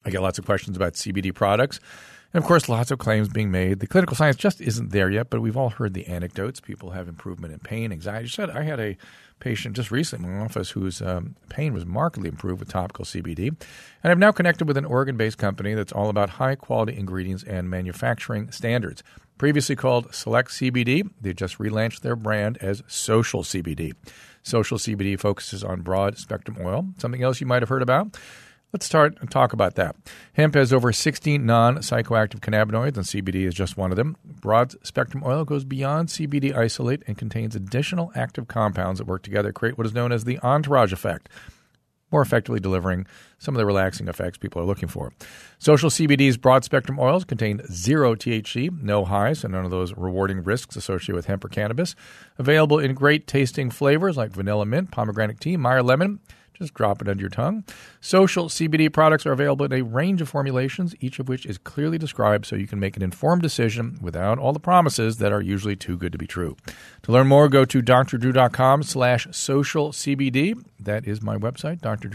I get lots of questions about CBD products. And, of course, lots of claims being made. The clinical science just isn't there yet, but we've all heard the anecdotes. People have improvement in pain, anxiety. I had a patient just recently in my office whose pain was markedly improved with topical CBD. And I've now connected with an Oregon-based company that's all about high-quality ingredients and manufacturing standards. Previously called Select CBD, they just relaunched their brand as Social CBD. Social CBD focuses on broad-spectrum oil, something else you might have heard about. Let's start and talk about that. Hemp has over 16 non-psychoactive cannabinoids, and CBD is just one of them. Broad-spectrum oil goes beyond CBD isolate and contains additional active compounds that work together to create what is known as the entourage effect, more effectively delivering some of the relaxing effects people are looking for. Social CBD's broad-spectrum oils contain zero THC, no highs, and none of those rewarding risks associated with hemp or cannabis. Available in great-tasting flavors like vanilla mint, pomegranate tea, Meyer lemon. Just drop it under your tongue. Social CBD products are available in a range of formulations, each of which is clearly described so you can make an informed decision without all the promises that are usually too good to be true. To learn more, go to drdrew.com/socialcbd. That is my website,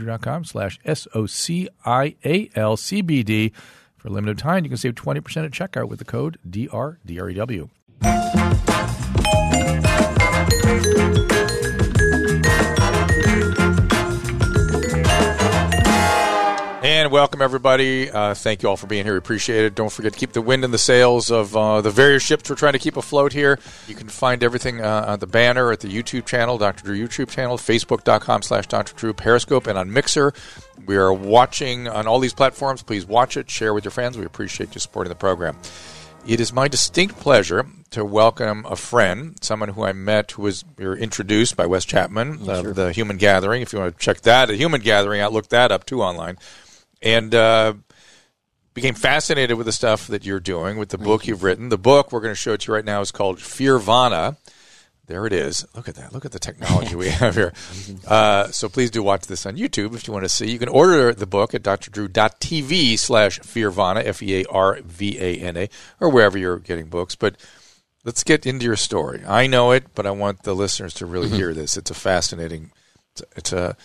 drdrew.com/SOCIALCBD. For a limited time, you can save 20% at checkout with the code DREW. And welcome, everybody. Thank you all for being here. We appreciate it. Don't forget to keep the wind in the sails of the various ships we're trying to keep afloat here. You can find everything on the banner at the YouTube channel, Dr. Drew YouTube channel, Facebook.com/Dr. Drew, Periscope, and on Mixer. We are watching on all these platforms. Please watch it. Share with your friends. We appreciate you supporting the program. It is my distinct pleasure to welcome a friend, someone who I met who was introduced by Wes Chapman, the Human Gathering. If you want to check that, the Human Gathering out, look that up too online. And became fascinated with the stuff that you're doing, with the book you've written. The book we're going to show it to you right now is called Fearvana. There it is. Look at that. Look at the technology we have here. So please do watch this on YouTube if you want to see. You can order the book at drdrew.tv/Fearvana, Fearvana, or wherever you're getting books. But let's get into your story. I know it, but I want the listeners to really hear this. It's a fascinating, it's a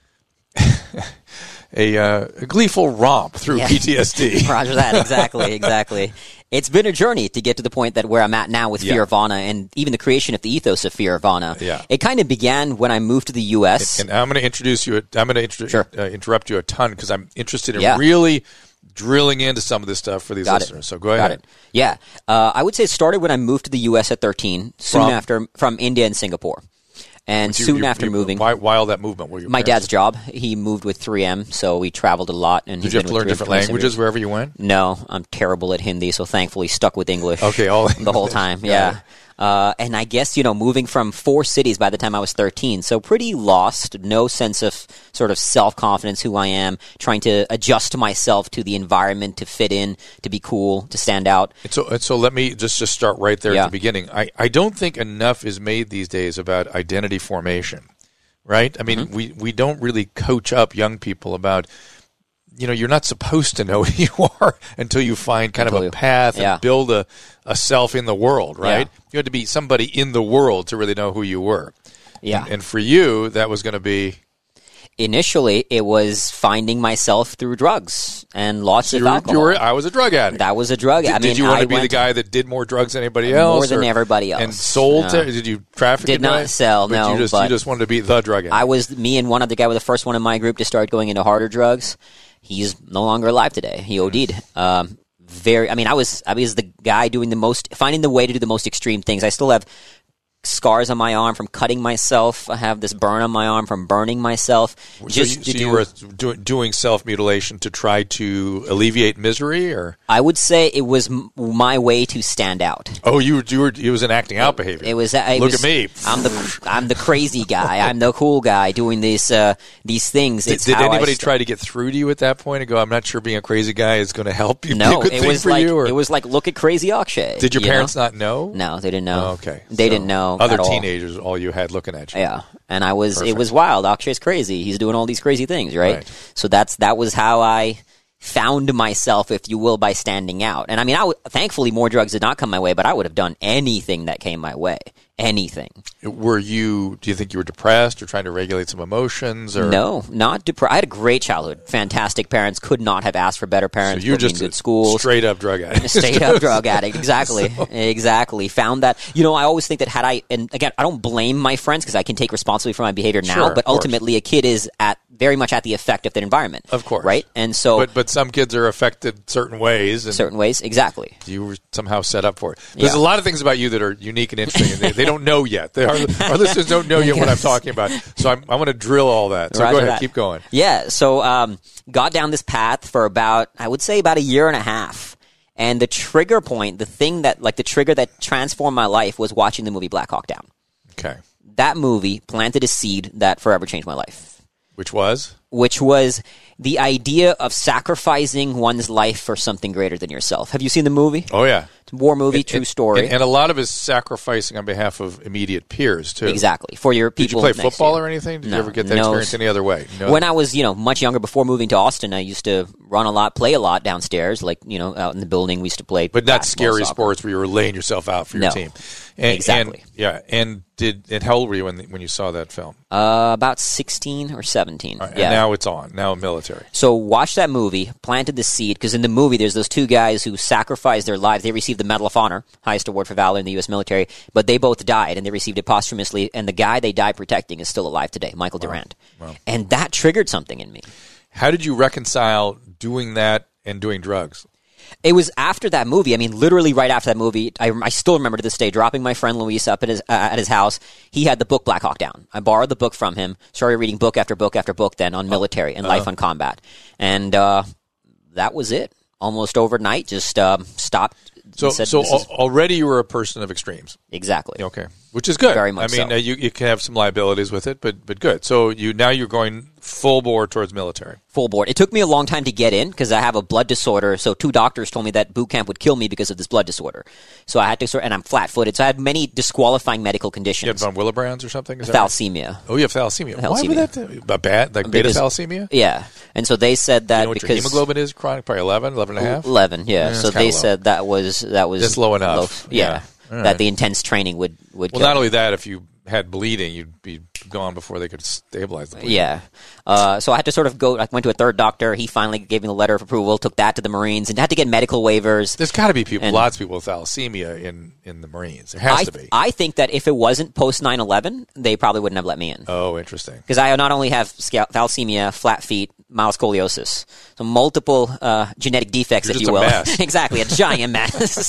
gleeful romp through PTSD. Roger that. Exactly. It's been a journey to get to the point that where I'm at now with Fearvana, and even the creation of the ethos of Fearvana. Yeah. It kind of began when I moved to the U.S. And I'm going to introduce you. I'm going to interrupt you a ton because I'm interested in really drilling into some of this stuff for these listeners. So go ahead. Yeah. I would say it started when I moved to the U.S. at 13, soon after from India and Singapore. And soon after moving... Why all that movement? Were my dad's job. He moved with 3M, so we traveled a lot. And did you have to learn different languages wherever you went? No, I'm terrible at Hindi, so thankfully stuck with English the whole time. Yeah. And I guess, moving from 4 cities by the time I was 13, so pretty lost, no sense of sort of self-confidence, who I am, trying to adjust myself to the environment, to fit in, to be cool, to stand out. And so let me just start right there at the beginning. I don't think enough is made these days about identity formation, right? I mean, we don't really coach up young people about... you're not supposed to know who you are until you find kind of a path and build a self in the world, right? Yeah. You had to be somebody in the world to really know who you were. Yeah. And for you, that was going to be... Initially, it was finding myself through drugs and lots of alcohol. I was a drug addict. That was a drug addict. Did you want to be the guy that did more drugs than anybody else? More than everybody else. And sold? Did you traffic? Did not sell, but you just wanted to be the drug addict. Me and one other guy were the first one in my group to start going into harder drugs. He's no longer alive today. He OD'd. I was the guy finding the way to do the most extreme things. I still have scars on my arm from cutting myself. I have this burn on my arm from burning myself. You were doing self-mutilation to try to alleviate misery, or? I would say it was my way to stand out. Oh, it was an acting out behavior. Look at me. I'm the crazy guy. I'm the cool guy doing these things. Did anybody try to get through to you at that point and go, I'm not sure being a crazy guy is going to help you? No, it was like, look at crazy Akshay. Did your parents not know? No, they didn't know. Oh, okay. They didn't know. Other teenagers, all you had looking at you. Yeah, and it was wild. Akshay's crazy. He's doing all these crazy things, right? So that was how I found myself, if you will, by standing out. And I mean, thankfully more drugs did not come my way, but I would have done anything that came my way. anything. Do you think you were depressed or trying to regulate some emotions? Or? No, not depressed. I had a great childhood. Fantastic parents. Could not have asked for better parents. So you're just good schools. Straight up drug addict. Straight up drug addict. Exactly. Exactly. Found that, I always think that and again, I don't blame my friends because I can take responsibility for my behavior now, but ultimately a kid is very much at the effect of their environment. Of course. Right? And so. But some kids are affected certain ways. Exactly. You were somehow set up for it. There's a lot of things about you that are unique and interesting, and they don't know yet. Our listeners don't know yet what I'm talking about. So I want to drill all that. So go ahead, keep going. Yeah. So got down this path for about a year and a half. And the trigger point, the trigger that transformed my life was watching the movie Black Hawk Down. Okay. That movie planted a seed that forever changed my life. Which was the idea of sacrificing one's life for something greater than yourself. Have you seen the movie? Oh, yeah. It's a war movie, true story. And a lot of it is sacrificing on behalf of immediate peers, too. Exactly. For your people. Did you play football or anything? Did you ever get that experience any other way? No. When I was, much younger, before moving to Austin, I used to run a lot, play a lot downstairs, out in the building. We used to play But not scary sports where you were laying yourself out for your team. Exactly. And how old were you when you saw that film? About 16 or 17. Right, and now it's on. Now military. So watch that movie, planted the seed, because in the movie there's those two guys who sacrificed their lives. They received the Medal of Honor, highest award for valor in the U.S. military, but they both died, and they received it posthumously, and the guy they died protecting is still alive today, Michael Durant. Wow. And that triggered something in me. How did you reconcile doing that and doing drugs? It was after that movie. I mean, literally right after that movie. I still remember to this day dropping my friend Luis up at his house. He had the book Black Hawk Down. I borrowed the book from him. Started reading book after book after book then on military and life on combat, and that was it. Almost overnight, just stopped. So already you were a person of extremes. Exactly. Okay, which is good. Very much. I mean, you can have some liabilities with it, but good. So you're going full bore towards military. Full board. It took me a long time to get in because I have a blood disorder. So 2 doctors told me that boot camp would kill me because of this blood disorder. So I had to and I'm flat-footed. So I had many disqualifying medical conditions. You have von Willebrand's or something? Is thalassemia. Right? Oh, you have thalassemia. Why would that? Bad? Like beta thalassemia? Yeah. And so they said that because your hemoglobin is chronic, probably 11 and a half? 11, yeah. So they said that was that's low enough. Yeah. Right. That the intense training would Well, not only that, if you had bleeding, you'd be gone before they could stabilize the bleeding. Yeah. So I had to sort of I went to a third doctor. He finally gave me the letter of approval, took that to the Marines, and had to get medical waivers. There's got to be lots of people with thalassemia in the Marines. There has to be. I think that if it wasn't post 9/11, they probably wouldn't have let me in. Oh, interesting. Because I not only have thalassemia, flat feet, mild scoliosis, so multiple genetic defects, You're if just you will. A mess. Exactly, a giant mess.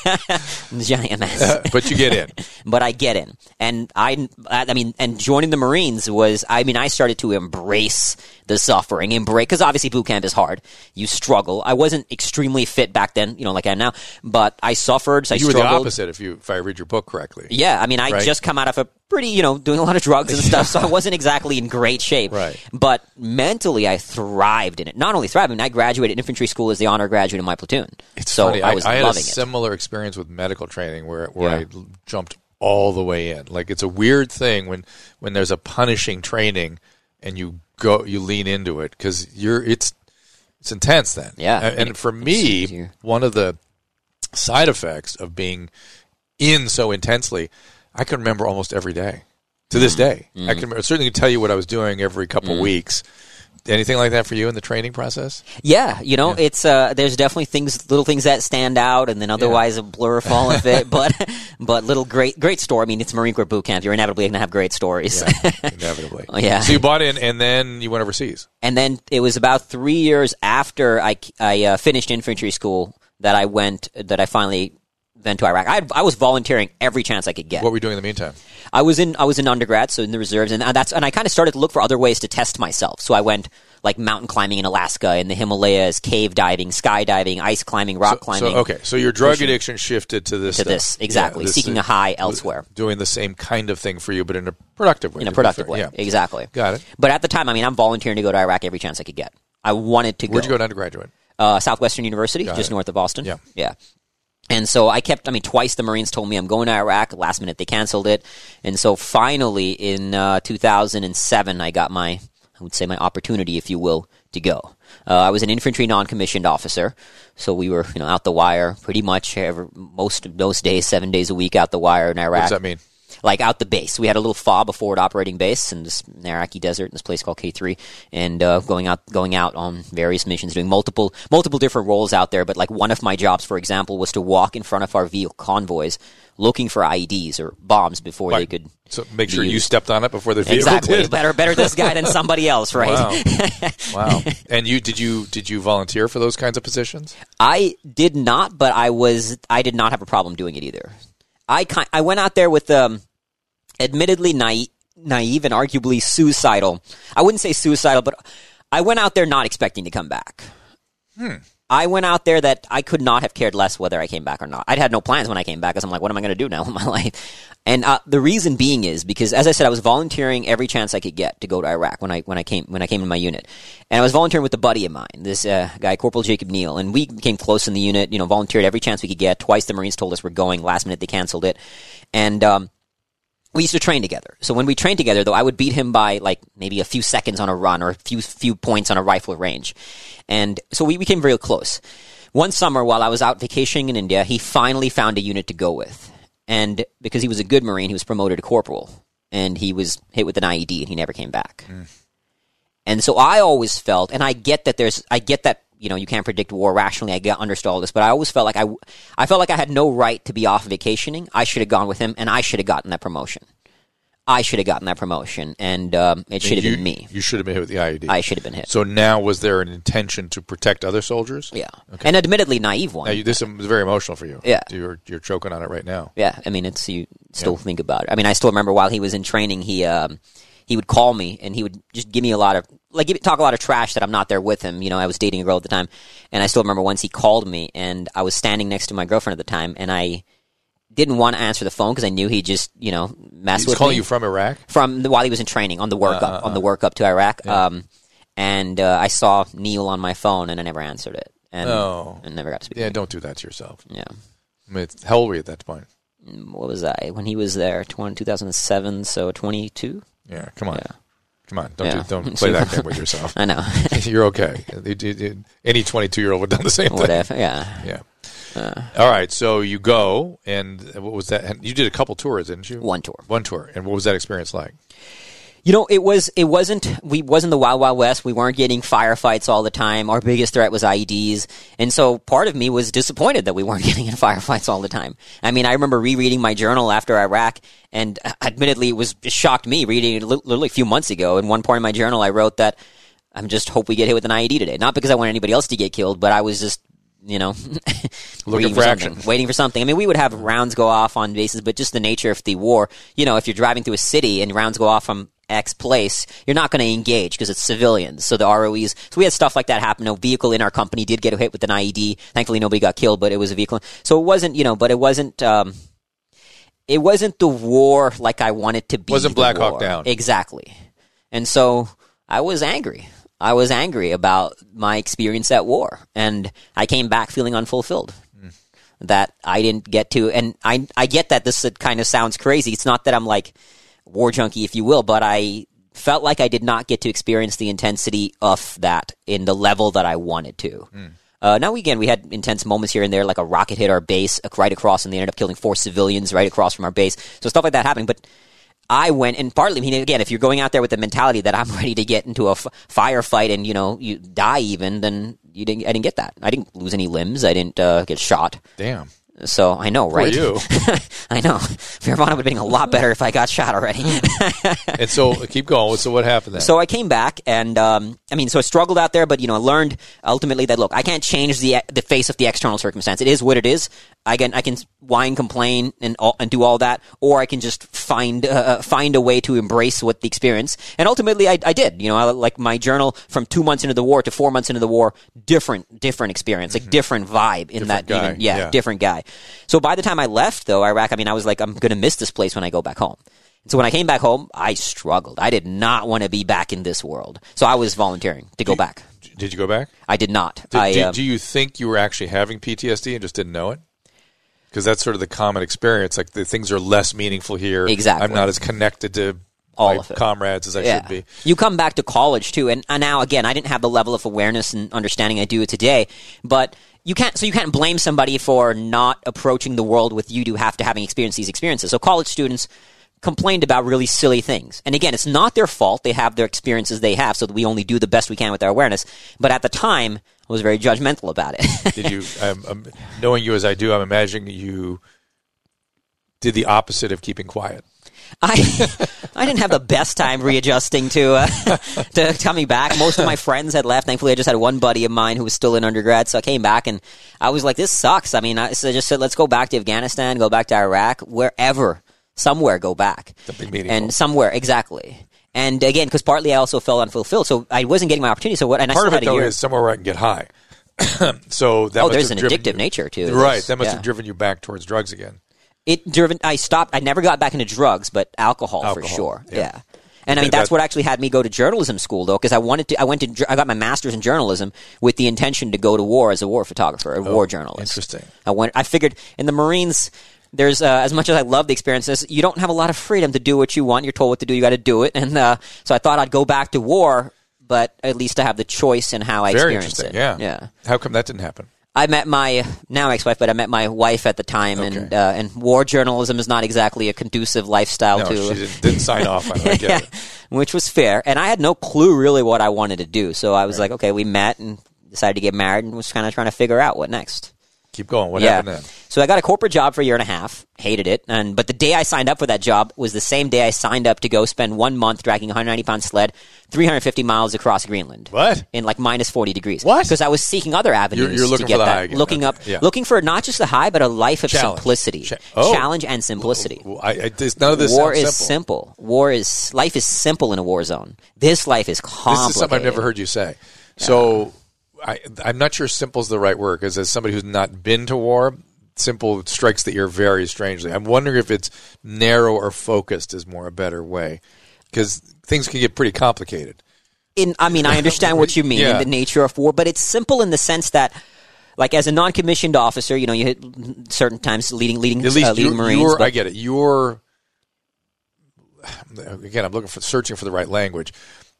Giant mess. But you get in. But I get in, and I mean, and joining the Marines was, I started to embrace the suffering, because obviously boot camp is hard. You struggle. I wasn't extremely fit back then, like I am now, but I suffered. So you were the opposite, if I read your book correctly. Yeah, I mean, I just come out of a pretty, doing a lot of drugs and stuff, so I wasn't exactly in great shape. Right. But mentally, I thrived in it. Not only thrived, I graduated infantry school as the honor graduate in my platoon. It's so funny. I was loving it. I had a similar experience with medical training where I jumped all the way in. Like, it's a weird thing when there's a punishing training and you lean into it because it's intense then. Yeah. And for me, one of the side effects of being in so intensely, I can remember almost every day to this day. I can certainly tell you what I was doing every couple of weeks. Anything like that for you in the training process? Yeah, it's there's definitely little things that stand out, and then otherwise a blur of all of it. But little great story. I mean, it's Marine Corps boot camp. You're inevitably going to have great stories. Yeah, inevitably. Yeah. So you bought in, and then you went overseas. And then it was about 3 years after I finished infantry school that I finally went to Iraq. I was volunteering every chance I could get. What were you doing in the meantime? I was in undergrad, so in the reserves, and I kind of started to look for other ways to test myself. So I went like mountain climbing in Alaska, in the Himalayas, cave diving, skydiving, ice climbing, rock climbing. So your drug addiction shifted to this. Exactly. Yeah, seeking a high elsewhere, doing the same kind of thing for you, but in a productive way. Yeah, exactly. Got it. But at the time, I'm volunteering to go to Iraq every chance I could get. I wanted to go. Where'd you go to undergraduate? Southwestern University, just north of Boston. Yeah. And so twice the Marines told me I'm going to Iraq. Last minute they canceled it. And so finally in 2007, I got my opportunity, if you will, to go. I was an infantry non-commissioned officer. So we were, out the wire pretty much most of those days, 7 days a week out the wire in Iraq. What does that mean? like out the base. We had a little FOB, a forward operating base, in the Iraqi desert in this place called K3, and going out on various missions, doing multiple different roles out there. But like one of my jobs, for example, was to walk in front of our vehicle convoys looking for IEDs or bombs before they could. So make sure you stepped on it before the vehicle exactly. did. Better this guy than somebody else, right? Wow. And did you volunteer for those kinds of positions? I did not, but I did not have a problem doing it either. I went out there with admittedly naive and arguably suicidal. I wouldn't say suicidal, but I went out there not expecting to come back. I went out there that I could not have cared less whether I came back or not. I had no plans when I came back because I'm like, what am I going to do now with my life? And the reason being is because, as I said, I was volunteering every chance I could get to go to Iraq when I came in my unit, and I was volunteering with a buddy of mine, this guy Corporal Jacob Neal, and we became close in the unit. Volunteered every chance we could get. Twice the Marines told us we're going. Last minute they canceled it, and we used to train together. So when we trained together, though, I would beat him by like maybe a few seconds on a run or a few points on a rifle range. And so we became very close. One summer while I was out vacationing in India, he finally found a unit to go with. And because he was a good Marine, he was promoted to corporal. And he was hit with an IED and he never came back. And so I always felt, and I get that you can't predict war rationally. I understood all this, but I always felt like I felt like I had no right to be off vacationing. I should have gone with him, and I should have gotten that promotion. And it should have been me. You should have been hit with the IED. I should have been hit. So now, was there an intention to protect other soldiers? Yeah, okay. And admittedly naive one. Now, this is very emotional for you. Yeah, you're choking on it right now. Yeah, I mean, you still think about it. I mean, I still remember while he was in training, he would call me and he would just give me talk a lot of trash that I'm not there with him. I was dating a girl at the time, and I still remember once he called me and I was standing next to my girlfriend at the time, and I didn't want to answer the phone because I knew he'd just mess with me. He's calling you from Iraq? While he was in training on the work up to Iraq. Yeah. And I saw Neil on my phone and I never answered it. And never got to speak. Yeah, don't do that to yourself. Yeah. I mean, how old were you at that point? What was I? When he was there, 2007, so 22? Yeah, come on. Yeah. Come on, don't play that game with yourself. I know. You're okay. Any 22-year-old would have done the same thing. Whatever, yeah. Yeah. All right, so you go, and what was that? You did a couple tours, didn't you? One tour. And what was that experience like? It wasn't the Wild Wild West. We weren't getting firefights all the time. Our biggest threat was IEDs. And so part of me was disappointed that we weren't getting in firefights all the time. I mean, I remember rereading my journal after Iraq, and admittedly, it shocked me reading it literally a few months ago. In one part of my journal, I wrote that I just hope we get hit with an IED today. Not because I want anybody else to get killed, but I was just looking for action, waiting for something. I mean, we would have rounds go off on bases, but just the nature of the war, if you're driving through a city and rounds go off from X place, you're not going to engage because it's civilians. So the ROEs, so we had stuff like that happen. A vehicle in our company did get hit with an IED. Thankfully, nobody got killed, but it was a vehicle. So it wasn't, but it wasn't the war like I wanted to be. Wasn't Black Hawk Down. Exactly. And so I was angry. I was angry about my experience at war, and I came back feeling unfulfilled. That I didn't get to, and I get that this kind of sounds crazy. It's not that I'm like war junkie, if you will, but I felt like I did not get to experience the intensity of that in the level that I wanted to. Now, again, we had intense moments here and there, like a rocket hit our base right across, and they ended up killing 4 civilians right across from our base. So stuff like that happening, but I went, and partly, again, if you're going out there with the mentality that I'm ready to get into a firefight and, you die even, then I didn't get that. I didn't lose any limbs. I didn't get shot. Damn. So I know, right? For you. I know. Fairmont would have been a lot better if I got shot already. And so, keep going. So what happened then? So I came back, and so I struggled out there, but I learned ultimately that look, I can't change the face of the external circumstance. It is what it is. I can whine, complain, and do all that, or I can just find a way to embrace what the experience. And ultimately, I did. Like my journal from 2 months into the war to 4 months into the war, different experience, like different vibe in different that. Guy. Different guy. So by the time I left, though, Iraq, I was like, I'm going to miss this place when I go back home. And so when I came back home, I struggled. I did not want to be back in this world. So I was volunteering to go back. Did you go back? I did not. Do you think you were actually having PTSD and just didn't know it? Because that's sort of the common experience. Like, the things are less meaningful here. Exactly. I'm not as connected to all of comrades as I should be. You come back to college, too. And now, again, I didn't have the level of awareness and understanding I do today. But you can't blame somebody for not approaching the world with you to having experienced these experiences. So college students, complained about really silly things. And again, it's not their fault. They have their experiences they have, so that we only do the best we can with our awareness. But at the time, I was very judgmental about it. Did you, knowing you as I do, I'm imagining you did the opposite of keeping quiet. I didn't have the best time readjusting to coming back. Most of my friends had left. Thankfully, I just had one buddy of mine who was still in undergrad, so I came back, and I was like, this sucks. I mean, so I just said, let's go back to Afghanistan, go back to Iraq, wherever, somewhere go back. Something meaningful. And somewhere, exactly. And again, because partly I also felt unfulfilled, so I wasn't getting my opportunity. So and part of it, though, is somewhere where I can get high. So that there's an addictive nature to it. Right. That must have driven you back towards drugs again. I stopped. I never got back into drugs, but alcohol for sure. Yeah. And I mean, that's what actually had me go to journalism school, though, because I got my master's in journalism with the intention to go to war as a war photographer, a war journalist. Interesting. I figured in the Marines, there's, as much as I love the experiences, you don't have a lot of freedom to do what you want. You're told what to do. You got to do it. And, so I thought I'd go back to war, but at least I have the choice in how I experience it. Yeah. How come that didn't happen? I met my now ex-wife, but I met my wife at the time, and war journalism is not exactly a conducive lifestyle to. No, she didn't sign off on it. I get it. Which was fair, and I had no clue really what I wanted to do. So I was like, okay, we met and decided to get married, and was kind of trying to figure out what next. Keep going. What happened then? So I got a corporate job for a year and a half. Hated it. But the day I signed up for that job was the same day I signed up to go spend 1 month dragging a 190-pound sled 350 miles across Greenland. What? In like minus 40 degrees. What? Because I was seeking other avenues You're looking to get for the that. high again. Looking for not just the high, but a life of simplicity. Challenge and simplicity. None of this war sounds is simple. Life is simple in a war zone. This life is complicated. This is something I've never heard you say. So I'm not sure simple is the right word, because as somebody who's not been to war, simple strikes the ear very strangely. I'm wondering if it's narrow or focused is more a better way, because things can get pretty complicated. I understand what you mean in the nature of war, but it's simple in the sense that, like, as a non-commissioned officer, you hit certain times leading Marines. I get it. Again, I'm searching for the right language.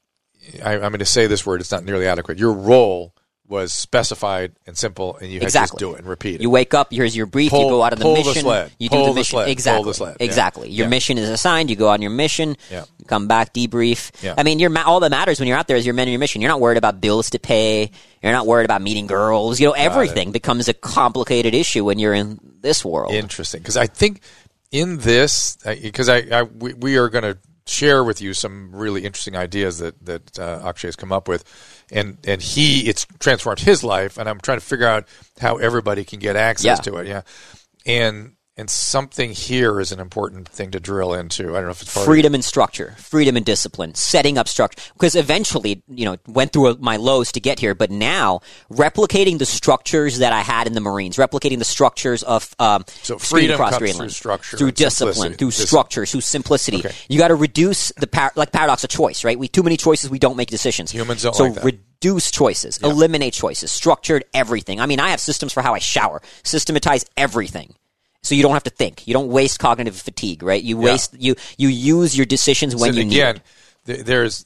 I'm going to say this word. It's not nearly adequate. Your role was specified and simple, and you had to just do it and repeat it. You wake up, here's your brief, you go out on the mission. You do the mission. Sled. Exactly. Pull the sled. Exactly. Your mission is assigned, you go on your mission, you come back, debrief. Yeah. I mean, all that matters when you're out there is your men and your mission. You're not worried about bills to pay. You're not worried about meeting girls. Everything becomes a complicated issue when you're in this world. Interesting. Because I think in this, because we are going to share with you some really interesting ideas that Akshay has come up with. And it's transformed his life, and I'm trying to figure out how everybody can get access to it. Yeah, and something here is an important thing to drill into. I don't know if it's freedom and structure, freedom and discipline, setting up structure. Because eventually, went through my lows to get here, but now replicating the structures that I had in the Marines, replicating the structures of so freedom across comes Greenland, through structure, through discipline, through structure, through simplicity. Okay. You got to reduce the paradox of choice. Right? Too many choices, we don't make decisions. Humans don't like that. Reduce choices, eliminate choices, structured everything. I mean, I have systems for how I shower, systematize everything. So you don't have to think. You don't waste cognitive fatigue, right? You use your decisions when you need it. There's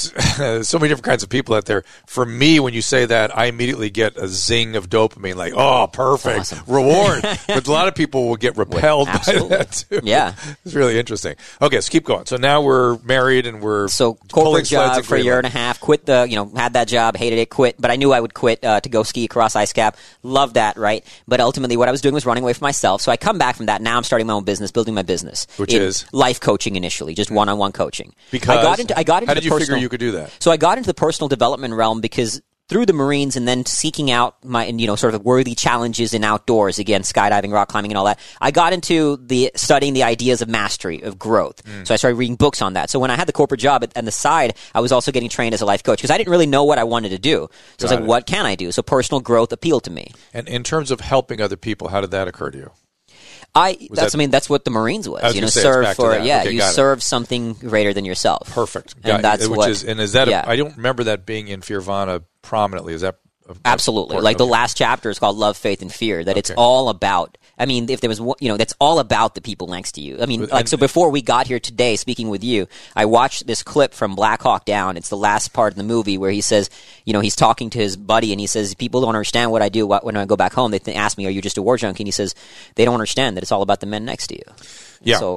so many different kinds of people out there. For me, when you say that, I immediately get a zing of dopamine, like, oh, perfect, awesome. Reward. But a lot of people will get repelled by that, too. Yeah. It's really interesting. Okay, so keep going. So now we're married and we're corporate job for a year and a half, quit had that job, hated it, quit, but I knew I would quit to go ski across ice cap. Loved that, right? But ultimately what I was doing was running away from myself. So I come back from that. Now I'm starting my own business, building my business. Which is? Life coaching initially, just one-on-one coaching. Because? I got into How did you figure you could do that? So I got into the personal development realm because through the Marines and then seeking out my, sort of worthy challenges in outdoors, again, skydiving, rock climbing, and all that, I got into studying the ideas of mastery, of growth. So I started reading books on that. So when I had the corporate job on the side, I was also getting trained as a life coach because I didn't really know what I wanted to do. So I was like, what can I do? So personal growth appealed to me. And in terms of helping other people, how did that occur to you? That's what the Marines was. Serve something greater than yourself. Perfect. And that's I don't remember that being in Fearvana prominently. Is that Absolutely. Like the last chapter is called Love, Faith, and Fear, that it's all about, I mean, if there was, that's all about the people next to you. I mean, so before we got here today, speaking with you, I watched this clip from Black Hawk Down. It's the last part of the movie where he says, he's talking to his buddy and he says, people don't understand what I do when I go back home. They ask me, are you just a war junkie? And he says, they don't understand that it's all about the men next to you. Yeah. So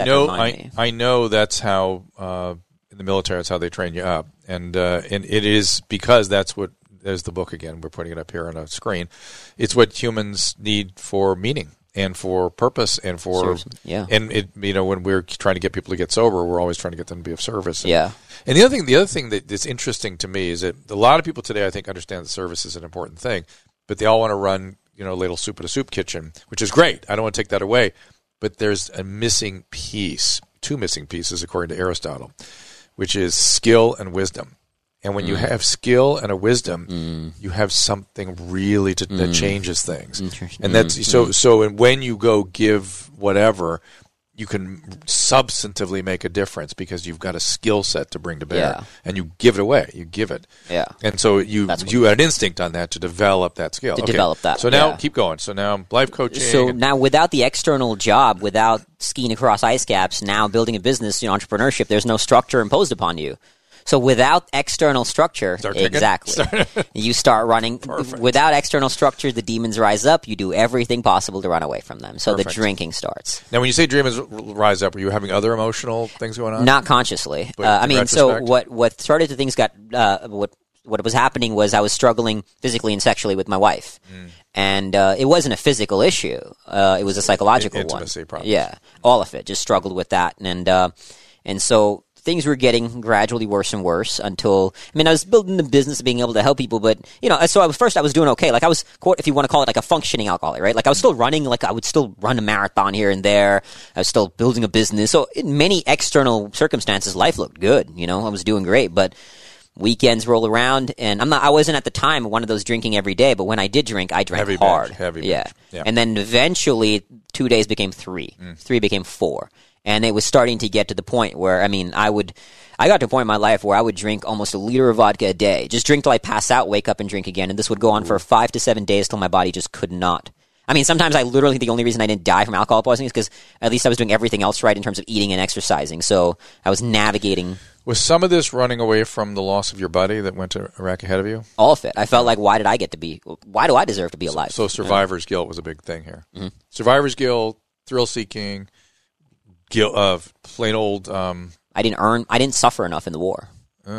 I know that's how, in the military, that's how they train you up. And it is because there's the book again. We're putting it up here on a screen. It's what humans need for meaning and for purpose and for and it when we're trying to get people to get sober, we're always trying to get them to be of service. And the other thing that's interesting to me is that a lot of people today, I think, understand that service is an important thing, but they all want to run ladle soup at a soup kitchen, which is great. I don't want to take that away, but there's a missing piece, two missing pieces according to Aristotle, which is skill and wisdom. And when you have skill and a wisdom, you have something really that changes things. And that's so. And when you go give whatever, you can substantively make a difference because you've got a skill set to bring to bear, and you give it away. You give it, and so you had an instinct on that to develop that skill. Develop that. So now keep going. So now life coaching. So now without the external job, without skiing across ice caps, now building a business, entrepreneurship, there's no structure imposed upon you. So without external structure, you start running. Perfect. Without external structure, the demons rise up. You do everything possible to run away from them. So the drinking starts. Now, when you say demons rise up, are you having other emotional things going on? Not consciously. So what started to things got what was happening was I was struggling physically and sexually with my wife, and it wasn't a physical issue. It was a psychological intimacy one. Problem. Yeah, all of it. Just struggled with that, and so things were getting gradually worse and worse until, I was building the business of being able to help people, but, so I was doing okay. Like I was, if you want to call it like a functioning alcoholic, right? Like I was still running, like I would still run a marathon here and there. I was still building a business. So in many external circumstances, life looked good. I was doing great, but weekends roll around and I wasn't at the time one of those drinking every day, but when I did drink, I drank hard. Heavy. And then eventually 2 days became 3. 3 became 4. And it was starting to get to the point where, I got to a point in my life where I would drink almost a liter of vodka a day. Just drink till I pass out, wake up and drink again. And this would go on for 5 to 7 days till my body just could not. Sometimes I literally, the only reason I didn't die from alcohol poisoning is because at least I was doing everything else right in terms of eating and exercising. So I was navigating. Was some of this running away from the loss of your buddy that went to Iraq ahead of you? All of it. I felt like, why do I deserve to be alive? So survivor's guilt was a big thing here. Mm-hmm. Survivor's guilt, thrill-seeking, guilt of plain old. I didn't suffer enough in the war.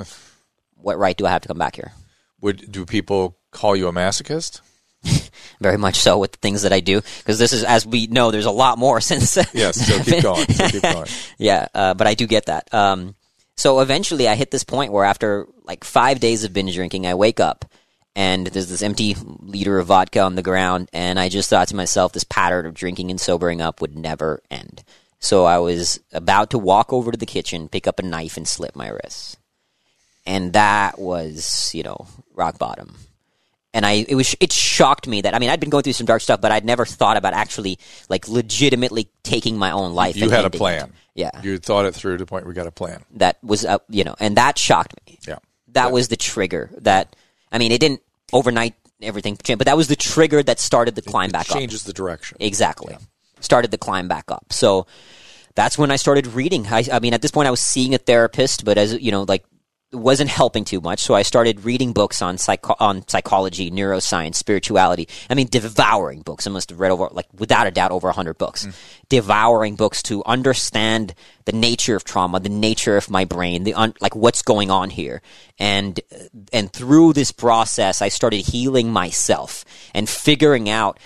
What right do I have to come back here? Do people call you a masochist? Very much so with the things that I do, because this is, as we know, there's a lot more since. Yes, so keep going. Yeah, but I do get that. So eventually, I hit this point where after like 5 days of binge drinking, I wake up and there's this empty liter of vodka on the ground, and I just thought to myself, this pattern of drinking and sobering up would never end. So I was about to walk over to the kitchen, pick up a knife, and slit my wrists. And that was, rock bottom. And it shocked me that, I'd been going through some dark stuff, but I'd never thought about actually, legitimately taking my own life. You had a plan. Yeah. You thought it through to the point where we got a plan. That was, and that shocked me. Yeah. That was the trigger that, it didn't overnight everything change, but that was the trigger that started the climb back up. It changes the direction. Exactly. Yeah. Started the climb back up. So that's when I started reading. At this point I was seeing a therapist, but as it wasn't helping too much. So I started reading books on psychology, neuroscience, spirituality. Devouring books. I must have read over, without a doubt, over 100 books. Devouring books to understand the nature of trauma, the nature of my brain, what's going on here. And through this process, I started healing myself and figuring out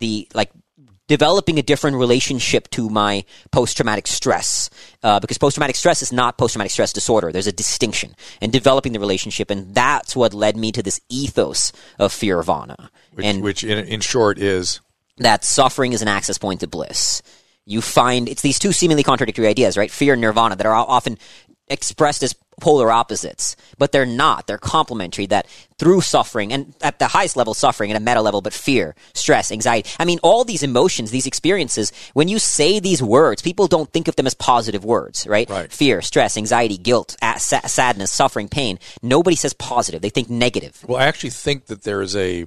developing a different relationship to my post-traumatic stress, because post-traumatic stress is not post-traumatic stress disorder. There's a distinction, and developing the relationship, and that's what led me to this ethos of Fearvana. Which in short is? That suffering is an access point to bliss. You find, it's these two seemingly contradictory ideas, right? Fear and nirvana that are often expressed as polar opposites, but they're not. They're complementary, that through suffering, and at the highest level suffering, at a meta level, but fear, stress, anxiety. I mean, all these emotions, these experiences, when you say these words, people don't think of them as positive words, right? Fear, stress, anxiety, guilt, sadness, suffering, pain. Nobody says positive. They think negative. Well, I actually think that there is a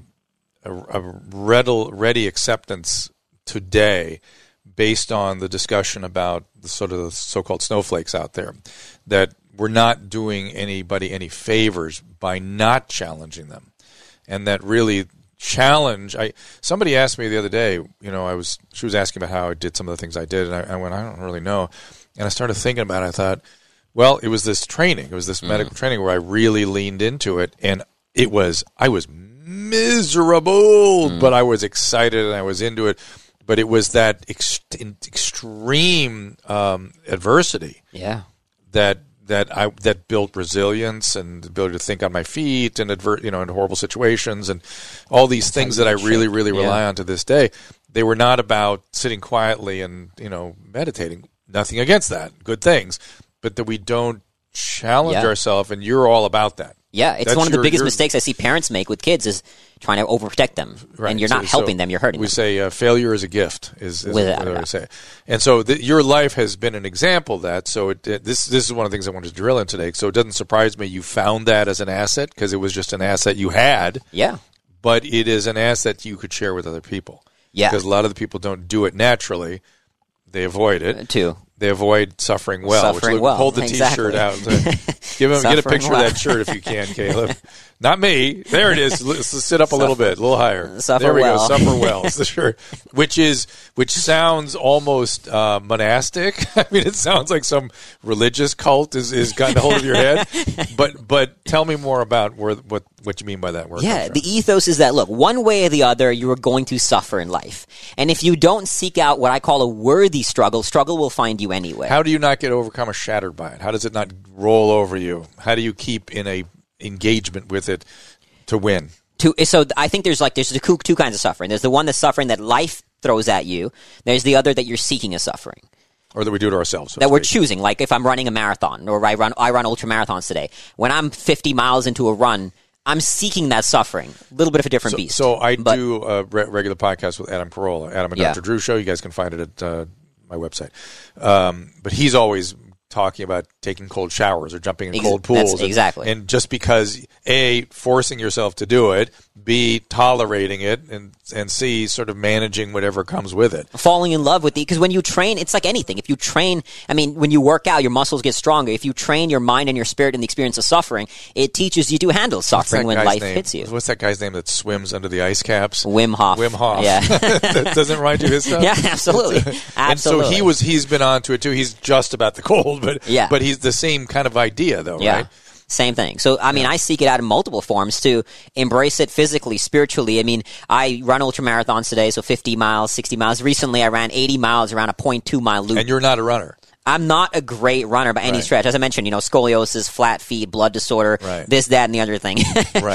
ready acceptance today based on the discussion about the sort of the so-called snowflakes out there, that we're not doing anybody any favors by not challenging them. And that really somebody asked me the other day, she was asking about how I did some of the things I did, and I went, I don't really know. And I started thinking about it. I thought, well, it was this training. It was this medical training where I really leaned into it, and I was miserable, but I was excited and I was into it. But it was that extreme adversity, that built resilience and the ability to think on my feet and in horrible situations and all these things that I really, really rely on to this day. They were not about sitting quietly and meditating. Nothing against that, good things, but that we don't challenge ourselves. And you're all about that. Yeah, it's one of the biggest mistakes I see parents make with kids is trying to overprotect them, and you're not helping them; you're hurting them. We say failure is a gift, is what I say. And so your life has been an example of that. So this is one of the things I wanted to drill in today. So it doesn't surprise me you found that as an asset, because it was just an asset you had. Yeah, but it is an asset you could share with other people. Yeah, because a lot of the people don't do it naturally; they avoid it too. They avoid suffering well. Hold the T-shirt out. Get a picture of that shirt if you can, Caleb. Not me. There it is. Let's sit up a little bit, a little higher. There we go. Suffer well. It's the shirt, which sounds almost monastic. I mean, it sounds like some religious cult is gotten a hold of your head. But tell me more about what you mean by that word. Yeah, the ethos is that, look, one way or the other, you are going to suffer in life, and if you don't seek out what I call a worthy struggle will find you anyway. How do you not get overcome or shattered by it? How does it not roll over you? How do you keep in a engagement with it to win? So I think there's two kinds of suffering. There's the one that's suffering that life throws at you. There's the other that you're seeking a suffering. Or that we do to ourselves. That we're choosing. Like if I'm running a marathon, or I run ultra marathons today. When I'm 50 miles into a run, I'm seeking that suffering. A little bit of a different beast. So I do a regular podcast with Adam Carolla, Adam and Dr. Drew Show. You guys can find it at my website. But he's always talking about taking cold showers or jumping in cold pools. Exactly. And just because, A, forcing yourself to do it, B, tolerating it, and C, sort of managing whatever comes with it. Falling in love with because when you train, it's like anything. If you train, when you work out, your muscles get stronger. If you train your mind and your spirit in the experience of suffering, it teaches you to handle suffering when life hits you. What's that guy's name that swims under the ice caps? Wim Hof. Yeah. That doesn't remind you of his stuff? Yeah, absolutely. And so he's been on to it too. He's just about the cold, but he's the same kind of idea though, right? Same thing. So, I seek it out in multiple forms to embrace it physically, spiritually. I run ultra marathons today, so 50 miles, 60 miles. Recently, I ran 80 miles around a 0.2 mile loop. And you're not a runner. I'm not a great runner by any stretch. As I mentioned, scoliosis, flat feet, blood disorder, this, that, and the other thing.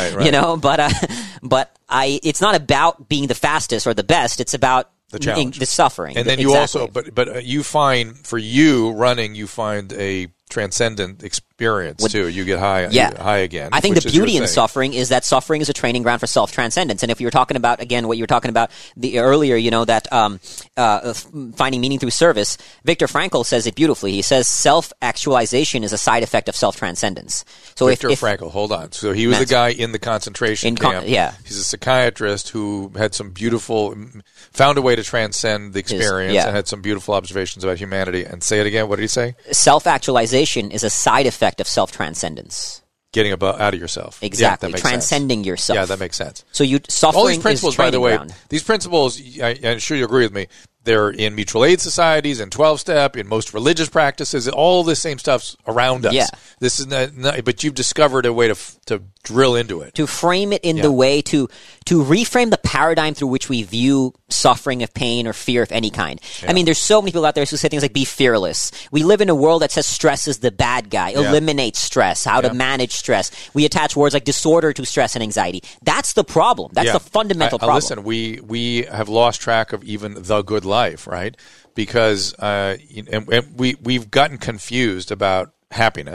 But it's not about being the fastest or the best. It's about the challenge, the suffering. And then you also, but you find, for you running, you find a transcendent experience too. You get high again. I think the beauty in suffering is that suffering is a training ground for self-transcendence. And if you were talking about, again, what you were talking about earlier, that finding meaning through service, Viktor Frankl says it beautifully. He says self-actualization is a side effect of self-transcendence. So Viktor Frankl, hold on. So he was the guy in the concentration camp. He's a psychiatrist who had some found a way to transcend the experience and had some beautiful observations about humanity. And say it again. What did he say? Self-actualization is a side effect of self-transcendence. Getting out of yourself. Exactly. Transcending yourself. Yeah, that makes sense. So suffering all these principles, is by the way, ground. These principles, I'm sure you agree with me, they're in mutual aid societies, in 12-step, in most religious practices. All the same stuff's around us. Yeah. This is not, but you've discovered a way to drill into it. To frame it in the way to reframe the paradigm through which we view suffering of pain or fear of any kind. Yeah. There's so many people out there who say things like be fearless. We live in a world that says stress is the bad guy. Eliminate stress. How to manage stress. We attach words like disorder to stress and anxiety. That's the problem. That's the fundamental problem. Listen, we have lost track of even the good life, right? Because we've gotten confused about happiness.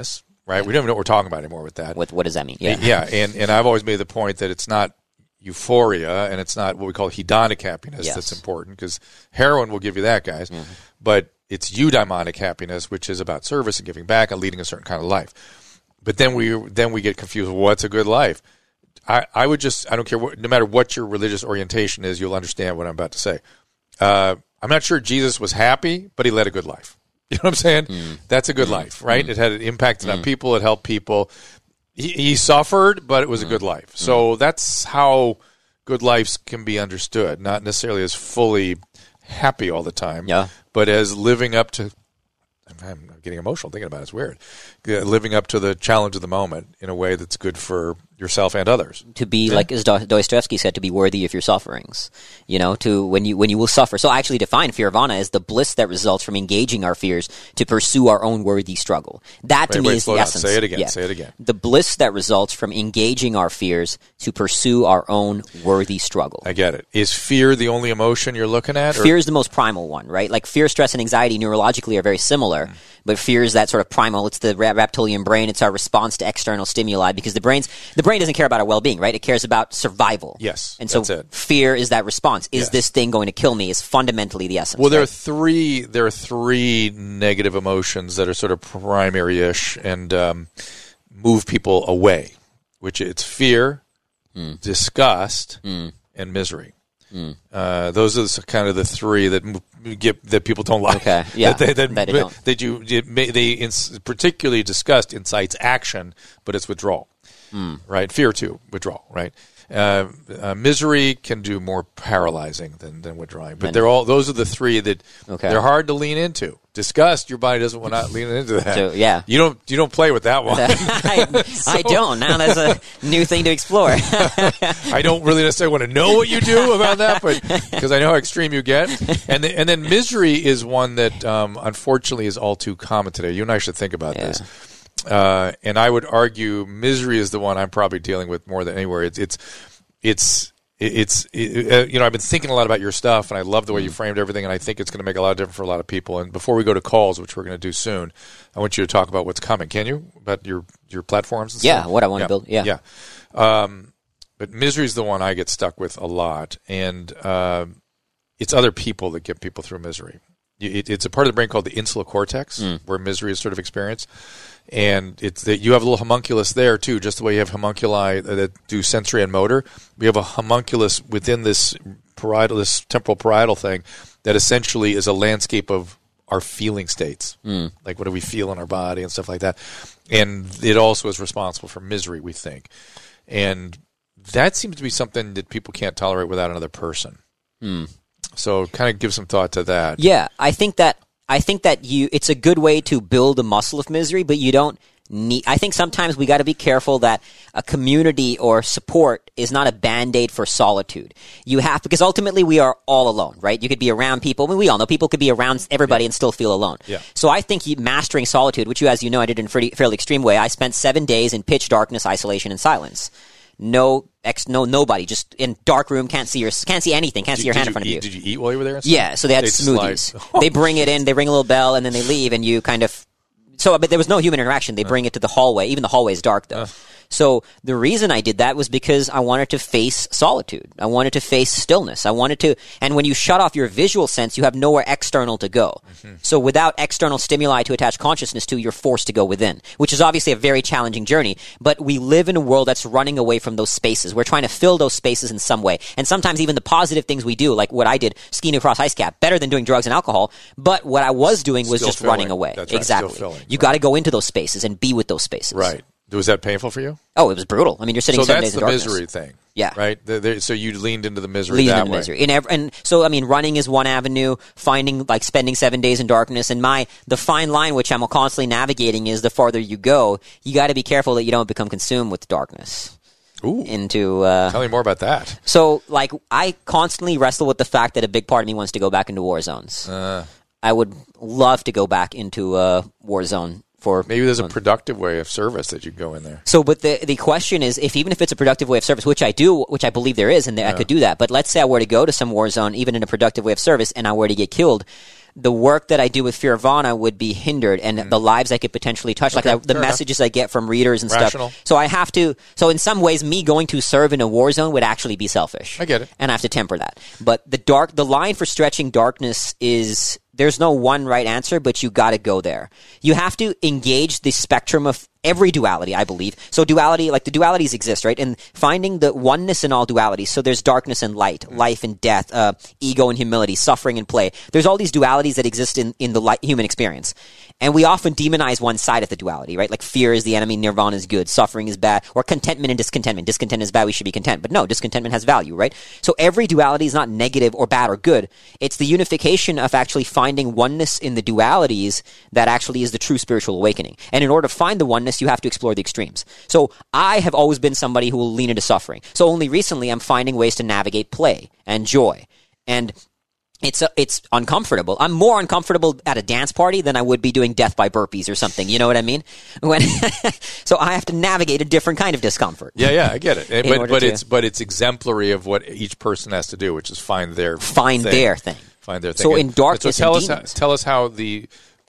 right? We don't even know what we're talking about anymore with that. What does that mean? Yeah. Yeah, and I've always made the point that it's not euphoria and it's not what we call hedonic happiness that's important, because heroin will give you that, guys. Mm-hmm. But it's eudaimonic happiness, which is about service and giving back and leading a certain kind of life. But then we get confused. What's a good life? I don't care no matter what your religious orientation is, you'll understand what I'm about to say. I'm not sure Jesus was happy, but he led a good life. You know what I'm saying? That's a good life, right? It had an impact on people. It helped people. He suffered, but it was a good life. So that's how good lives can be understood, not necessarily as fully happy all the time, but as living up to, I'm getting emotional thinking about it. It's weird. Living up to the challenge of the moment in a way that's good for yourself and others. To be, like as Dostoevsky said, to be worthy of your sufferings. You know, to when you will suffer. So I actually define Fearvana as the bliss that results from engaging our fears to pursue our own worthy struggle. That to me is the essence. Say it again. Yeah. Say it again. The bliss that results from engaging our fears to pursue our own worthy struggle. I get it. Is fear the only emotion you're looking at? Fear is the most primal one, right? Like fear, stress, and anxiety neurologically are very similar, but fear is that sort of primal. It's the reptilian brain. It's our response to external stimuli, because the brain doesn't care about our well-being, right? It cares about survival. Yes, and so fear is that response. Is this thing going to kill me? Is fundamentally the essence. Well, there are three negative emotions that are sort of primary-ish and move people away, which it's fear, disgust, and misery. Those are kind of the three that people don't like. Okay, yeah, particularly disgust incites action, but it's withdrawal. Right, fear too, withdrawal. Right, misery can do more paralyzing than withdrawing. But those are the three that they're hard to lean into. Disgust, your body doesn't want to lean into that. So, yeah, you don't play with that one. I don't. Now that's a new thing to explore. I don't really necessarily want to know what you do about that, but because I know how extreme you get. And then misery is one that unfortunately is all too common today. You and I should think about this. And I would argue misery is the one I'm probably dealing with more than anywhere. It's I've been thinking a lot about your stuff, and I love the way you framed everything, and I think it's going to make a lot of difference for a lot of people. And before we go to calls, which we're going to do soon, I want you to talk about what's coming. Can you? About your platforms and stuff? Yeah, what I want to build. Yeah. But misery is the one I get stuck with a lot, and it's other people that get people through misery. It's a part of the brain called the insular cortex, where misery is sort of experienced. And it's that you have a little homunculus there too, just the way you have homunculi that do sensory and motor. We have a homunculus within this temporal parietal thing that essentially is a landscape of our feeling states. Like what do we feel in our body and stuff like that. And it also is responsible for misery, we think. And that seems to be something that people can't tolerate without another person. So kind of give some thought to that. Yeah, I think that it's a good way to build a muscle of misery, but you don't need. I think sometimes we got to be careful that a community or support is not a band-aid for solitude. Because ultimately we are all alone, right? You could be around people. I mean, we all know people could be around everybody and still feel alone. Yeah. So I think mastering solitude, which as you know, I did in a fairly extreme way. I spent 7 days in pitch darkness, isolation, and silence. Nobody, just in dark room, can't see anything, can't see your hand in front of you. Did you eat while you were there? Yeah, so they had smoothies. They bring it in, they ring a little bell, and then they leave, and you kind of. But there was no human interaction. They bring it to the hallway. Even the hallway is dark, though. So the reason I did that was because I wanted to face solitude. I wanted to face stillness. And when you shut off your visual sense, you have nowhere external to go. So without external stimuli to attach consciousness to, you're forced to go within, which is obviously a very challenging journey. But we live in a world that's running away from those spaces. We're trying to fill those spaces in some way. And sometimes even the positive things we do, like what I did, skiing across ice cap, better than doing drugs and alcohol. But what I was doing was just running away. That's right. Exactly. You got to go into those spaces and be with those spaces. Right. Was that painful for you? Oh, it was brutal. I mean, you're sitting 7 days in darkness. So that's the misery thing. Yeah. Right? So you leaned into the misery that way. Misery. And so, I mean, running is one avenue, spending 7 days in darkness. And the fine line, which I'm constantly navigating, is the farther you go, you got to be careful that you don't become consumed with darkness. Ooh. Tell me more about that. So, I constantly wrestle with the fact that a big part of me wants to go back into war zones. I would love to go back into a war zone. Maybe there's a productive way of service that you go in there. So, but the question is, even if it's a productive way of service, which I believe there is, and I could do that, but let's say I were to go to some war zone, even in a productive way of service, and I were to get killed, the work that I do with Fearvana would be hindered, and the lives I could potentially touch, the messages I get from readers and stuff. So I have to. So in some ways, me going to serve in a war zone would actually be selfish. I get it, and I have to temper that. But the line for stretching darkness is. There's no one right answer, but you got to go there. You have to engage the spectrum of every duality, I believe. So duality, like the dualities exist, right? And finding the oneness in all dualities. So there's darkness and light, life and death, ego and humility, suffering and play. There's all these dualities that exist in the human experience. And we often demonize one side of the duality, right? Like fear is the enemy, nirvana is good, suffering is bad, or contentment and discontentment. Discontent is bad, we should be content. But no, discontentment has value, right? So every duality is not negative or bad or good. It's the unification of actually finding oneness in the dualities that actually is the true spiritual awakening. And in order to find the oneness, you have to explore the extremes. So I have always been somebody who will lean into suffering. So only recently I'm finding ways to navigate play and joy. And it's uncomfortable. I'm more uncomfortable at a dance party than I would be doing death by burpees or something. You know what I mean? So I have to navigate a different kind of discomfort. Yeah, I get it. But it's exemplary of what each person has to do, which is find their thing. Find their thing. So in darkness, tell us how the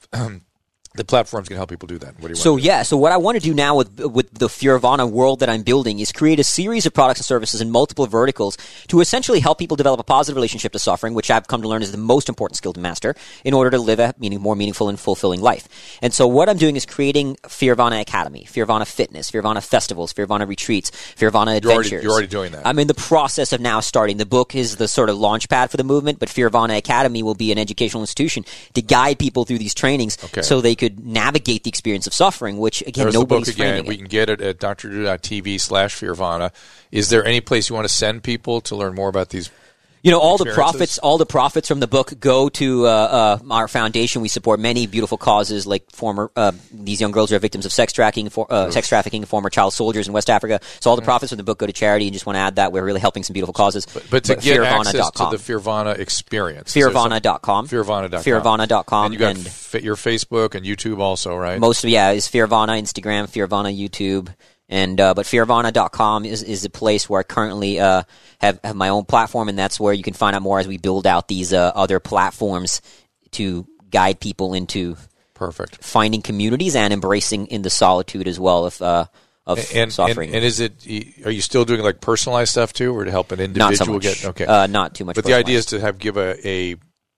platforms can help people do that. What do you want to do? So what I want to do now with the Fearvana world that I'm building is create a series of products and services in multiple verticals to essentially help people develop a positive relationship to suffering, which I've come to learn is the most important skill to master in order to live a more meaningful and fulfilling life. And so what I'm doing is creating Fearvana Academy, Fearvana Fitness, Fearvana Festivals, Fearvana Retreats, Fearvana Adventures. You're already doing that. I'm in the process of now starting. The book is the sort of launch pad for the movement, but Fearvana Academy will be an educational institution to guide people through these trainings so they could navigate the experience of suffering, which, again, nobody's framing it. We can get it at drdrew.tv/Fearvana. Is there any place you want to send people to learn more about these all the profits from the book go to our foundation. We support many beautiful causes, like these young girls who are victims of sex trafficking, former child soldiers in West Africa. So all the profits from the book go to charity, and just want to add that we're really helping some beautiful causes. But to get access to the Fearvana experience, Fearvana.com. Fearvana.com. And you got your Facebook and YouTube also, right? Most of is Fearvana, Instagram, Fearvana, YouTube. And but Fearvana.com is a place where I currently have my own platform, and that's where you can find out more as we build out these other platforms to guide people into finding communities and embracing in the solitude as well of suffering. And are you still doing like personalized stuff too, or to help an individual get not too much? But the idea is to give a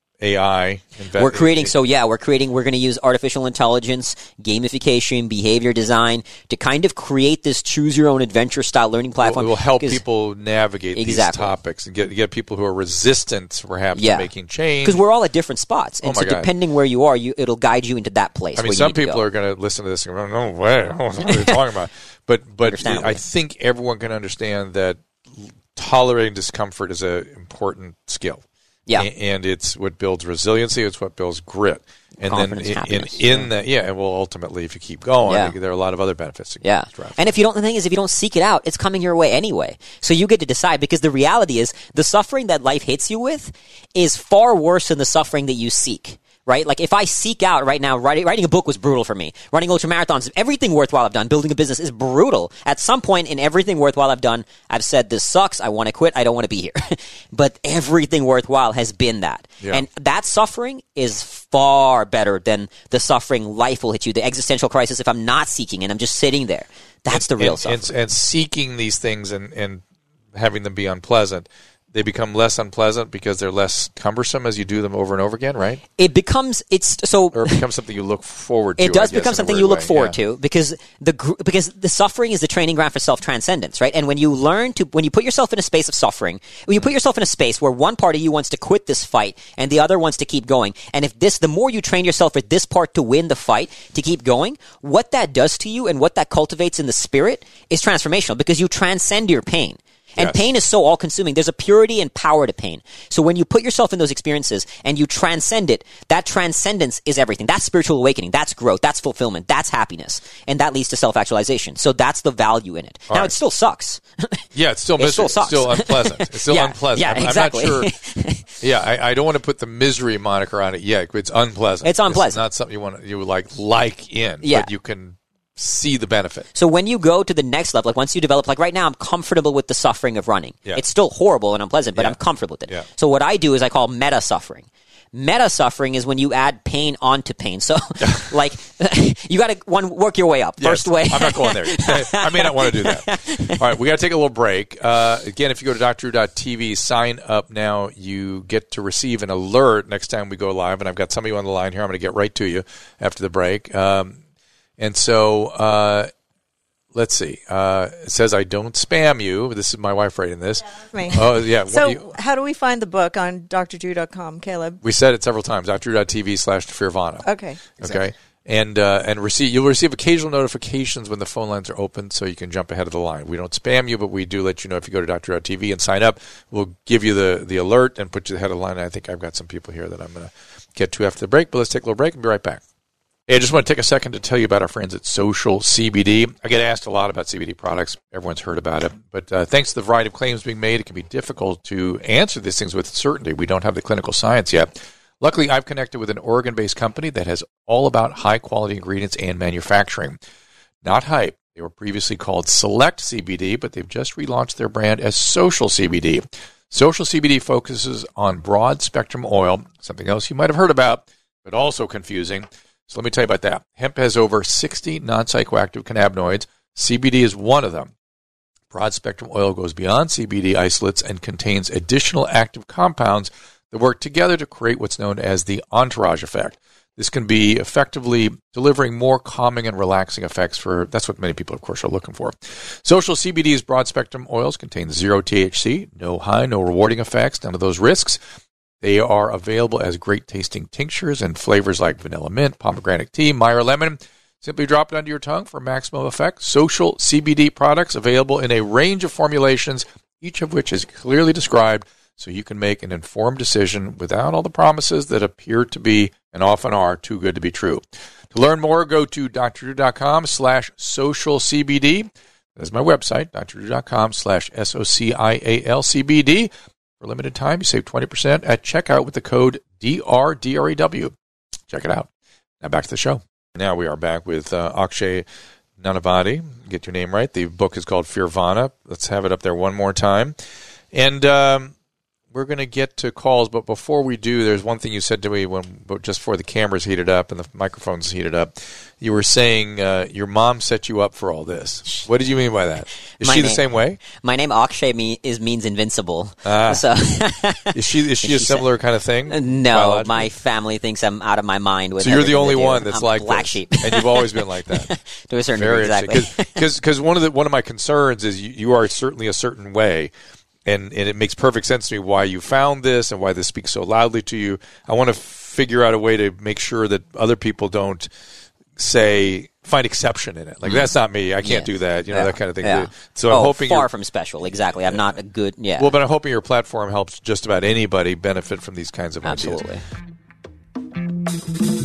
AI. We're going to use artificial intelligence, gamification, behavior design to kind of create this choose your own adventure style learning platform. It will help people navigate these topics and get people who are resistant perhaps to making change. Because we're all at different spots. And depending where you are, it'll guide you into that place. I mean, some people are going to listen to this and go, no way, what are you talking about? But I think everyone can understand that tolerating discomfort is an important skill. Yeah, and it's what builds resiliency. It's what builds grit. And confidence, then and well, ultimately, if you keep going, there are a lot of other benefits. And the thing is, if you don't seek it out, it's coming your way anyway. So you get to decide, because the reality is, the suffering that life hits you with is far worse than the suffering that you seek. Right? Like, if I seek out right now, writing a book was brutal for me. Running ultramarathons, everything worthwhile I've done, building a business is brutal. At some point in everything worthwhile I've done, I've said, this sucks, I want to quit, I don't want to be here. But everything worthwhile has been that. Yeah. And that suffering is far better than the suffering life will hit you, the existential crisis if I'm not seeking and I'm just sitting there. That's the real suffering. And seeking these things and having them be unpleasant, they become less unpleasant because they're less cumbersome as you do them over and over again, right? Or it becomes something you look forward to. It does become something you look forward to because the suffering is the training ground for self-transcendence, right? And when you put yourself in a space of suffering, when you put yourself in a space where one part of you wants to quit this fight and the other wants to keep going, and the more you train yourself for this part to win the fight, to keep going, what that does to you and what that cultivates in the spirit is transformational, because you transcend your pain. And pain is so all-consuming. There's a purity and power to pain. So when you put yourself in those experiences and you transcend it, that transcendence is everything. That's spiritual awakening. That's growth. That's fulfillment. That's happiness. And that leads to self-actualization. So that's the value in it. Now, it still sucks. Yeah, it still sucks. It's still unpleasant. It's still unpleasant. Yeah, exactly. I'm not sure. I don't want to put the misery moniker on it yet. It's unpleasant. It's unpleasant. It's not something you would like in, but you can see the benefit. So when you go to the next level, like once you develop, like right now I'm comfortable with the suffering of running. Yeah. It's still horrible and unpleasant, but I'm comfortable with it. Yeah. So what I do is I call meta suffering. Meta suffering is when you add pain onto pain. So, like, you got to work your way up. Yes, First way. I'm not going there. I may not want to do that. All right, we got to take a little break. Again, if you go to drdrew.tv, sign up now. You get to receive an alert next time we go live. And I've got some of you on the line here. I'm going to get right to you after the break. And so let's see. It says I don't spam you. This is my wife writing this. Yeah, me. Oh, yeah. So how do we find the book on drdrew.com, Caleb? We said it several times, drdrew.tv/Fearvana. Okay. Exactly. Okay. And you'll receive occasional notifications when the phone lines are open, so you can jump ahead of the line. We don't spam you, but we do let you know if you go to drdrew.tv and sign up. We'll give you the alert and put you ahead of the line. I think I've got some people here that I'm going to get to after the break, but let's take a little break and be right back. Hey, I just want to take a second to tell you about our friends at Social CBD. I get asked a lot about CBD products. Everyone's heard about it. But thanks to the variety of claims being made, it can be difficult to answer these things with certainty. We don't have the clinical science yet. Luckily, I've connected with an Oregon-based company that has all about high-quality ingredients and manufacturing. Not hype. They were previously called Select CBD, but they've just relaunched their brand as Social CBD. Social CBD focuses on broad-spectrum oil, something else you might have heard about, but also confusing. So let me tell you about that. Hemp has over 60 non-psychoactive cannabinoids. CBD is one of them. Broad-spectrum oil goes beyond CBD isolates and contains additional active compounds that work together to create what's known as the entourage effect. This can be effectively delivering more calming and relaxing effects that's what many people, of course, are looking for. Social CBD's broad-spectrum oils contain zero THC, no high, no rewarding effects, none of those risks. They are available as great-tasting tinctures and flavors like vanilla mint, pomegranate tea, Meyer lemon. Simply drop it under your tongue for maximum effect. Social CBD products available in a range of formulations, each of which is clearly described so you can make an informed decision without all the promises that appear to be, and often are, too good to be true. To learn more, go to drdrew.com/socialcbd. That's my website, drdrew.com/SOCIALCBD. For a limited time, you save 20% at checkout with the code DRDRAW. Check it out. Now back to the show. Now we are back with Akshay Nanavati. Get your name right. The book is called Fearvana. Let's have it up there one more time. And we're going to get to calls, but before we do, there's one thing you said to me just before the cameras heated up and the microphones heated up. You were saying your mom set you up for all this. What did you mean by that? Is she the same way? My name Akshay means invincible. So is she a similar kind of thing? No, my family thinks I'm out of my mind. So you're the only one that's like black this, sheep, and you've always been like that. To a certain degree, exactly. Because one of my concerns is you are certainly a certain way. And it makes perfect sense to me why you found this and why this speaks so loudly to you. I want to figure out a way to make sure that other people don't find exception in it. Like, that's not me. I can't do that. That kind of thing. Yeah. So I'm hoping far from special. Exactly. I'm not a good. Yeah. Well, but I'm hoping your platform helps just about anybody benefit from these kinds of Absolutely. ideas.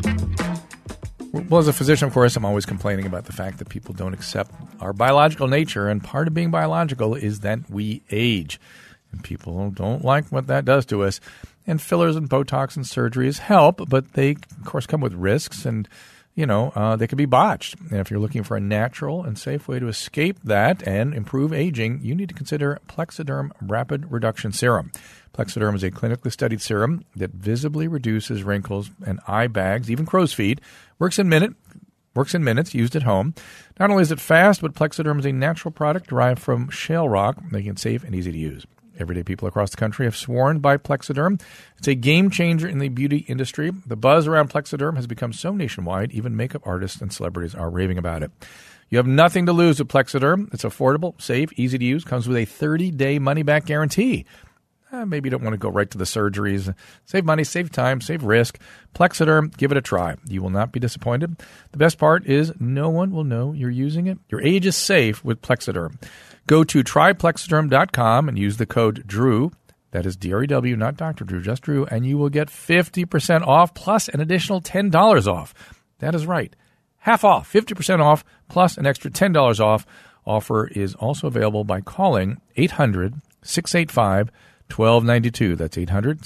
Well, as a physician, of course, I'm always complaining about the fact that people don't accept our biological nature, and part of being biological is that we age, and people don't like what that does to us. And fillers and Botox and surgeries help, but they, of course, come with risks, and they can be botched. And if you're looking for a natural and safe way to escape that and improve aging, you need to consider Plexaderm Rapid Reduction Serum. Plexaderm is a clinically studied serum that visibly reduces wrinkles and eye bags, even crow's feet. Works in minutes, used at home. Not only is it fast, but Plexaderm is a natural product derived from shale rock, making it safe and easy to use. Everyday people across the country have sworn by Plexaderm. It's a game changer in the beauty industry. The buzz around Plexaderm has become so nationwide, even makeup artists and celebrities are raving about it. You have nothing to lose with Plexaderm. It's affordable, safe, easy to use, comes with a 30-day money-back guarantee. Maybe you don't want to go right to the surgeries. Save money, save time, save risk. Plexaderm, give it a try. You will not be disappointed. The best part is no one will know you're using it. Your age is safe with Plexaderm. Go to tryplexaderm.com and use the code DREW. That is D-R-E-W, not Dr. Drew, just Drew. And you will get 50% off plus an additional $10 off. That is right. Half off, 50% off plus an extra $10 off. Offer is also available by calling 800-685-1292. That's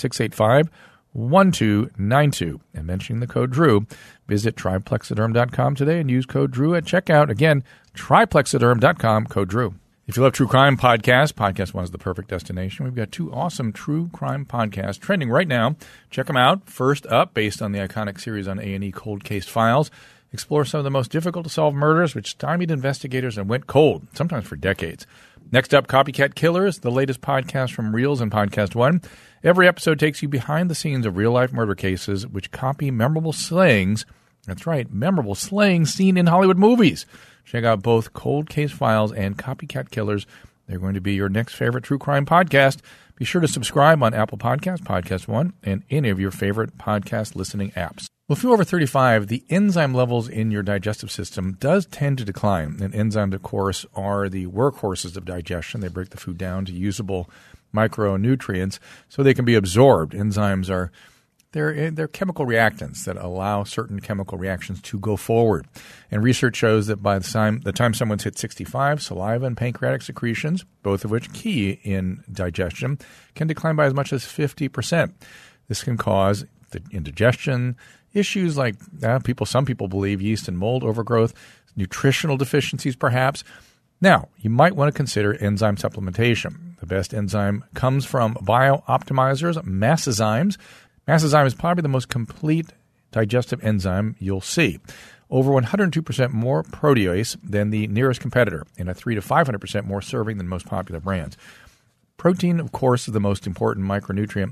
800-685-1292. And mentioning the code DREW. Visit tryplexaderm.com today and use code DREW at checkout. Again, tryplexaderm.com, code DREW. If you love true crime podcasts, Podcast One is the perfect destination. We've got 2 awesome true crime podcasts trending right now. Check them out. First up, based on the iconic series on A&E Cold Case Files, explore some of the most difficult-to-solve murders which stymied investigators and went cold, sometimes for decades. Next up, Copycat Killers, the latest podcast from Reels and Podcast One. Every episode takes you behind the scenes of real-life murder cases which copy memorable slayings. That's right, memorable slayings seen in Hollywood movies. Check out both Cold Case Files and Copycat Killers. They're going to be your next favorite true crime podcast. Be sure to subscribe on Apple Podcasts, Podcast One, and any of your favorite podcast listening apps. Well, if you're over 35, the enzyme levels in your digestive system does tend to decline. And enzymes, of course, are the workhorses of digestion. They break the food down to usable micronutrients so they can be absorbed. Enzymes are they're chemical reactants that allow certain chemical reactions to go forward. And research shows that by the time someone's hit 65, saliva and pancreatic secretions, both of which key in digestion, can decline by as much as 50%. This can cause indigestion, issues like some people believe yeast and mold overgrowth, nutritional deficiencies perhaps. Now, you might want to consider enzyme supplementation. The best enzyme comes from BioOptimizer's Massizymes. Massizyme is probably the most complete digestive enzyme you'll see. Over 102% more protease than the nearest competitor, and a 300 to 500% more serving than most popular brands. Protein, of course, is the most important macronutrient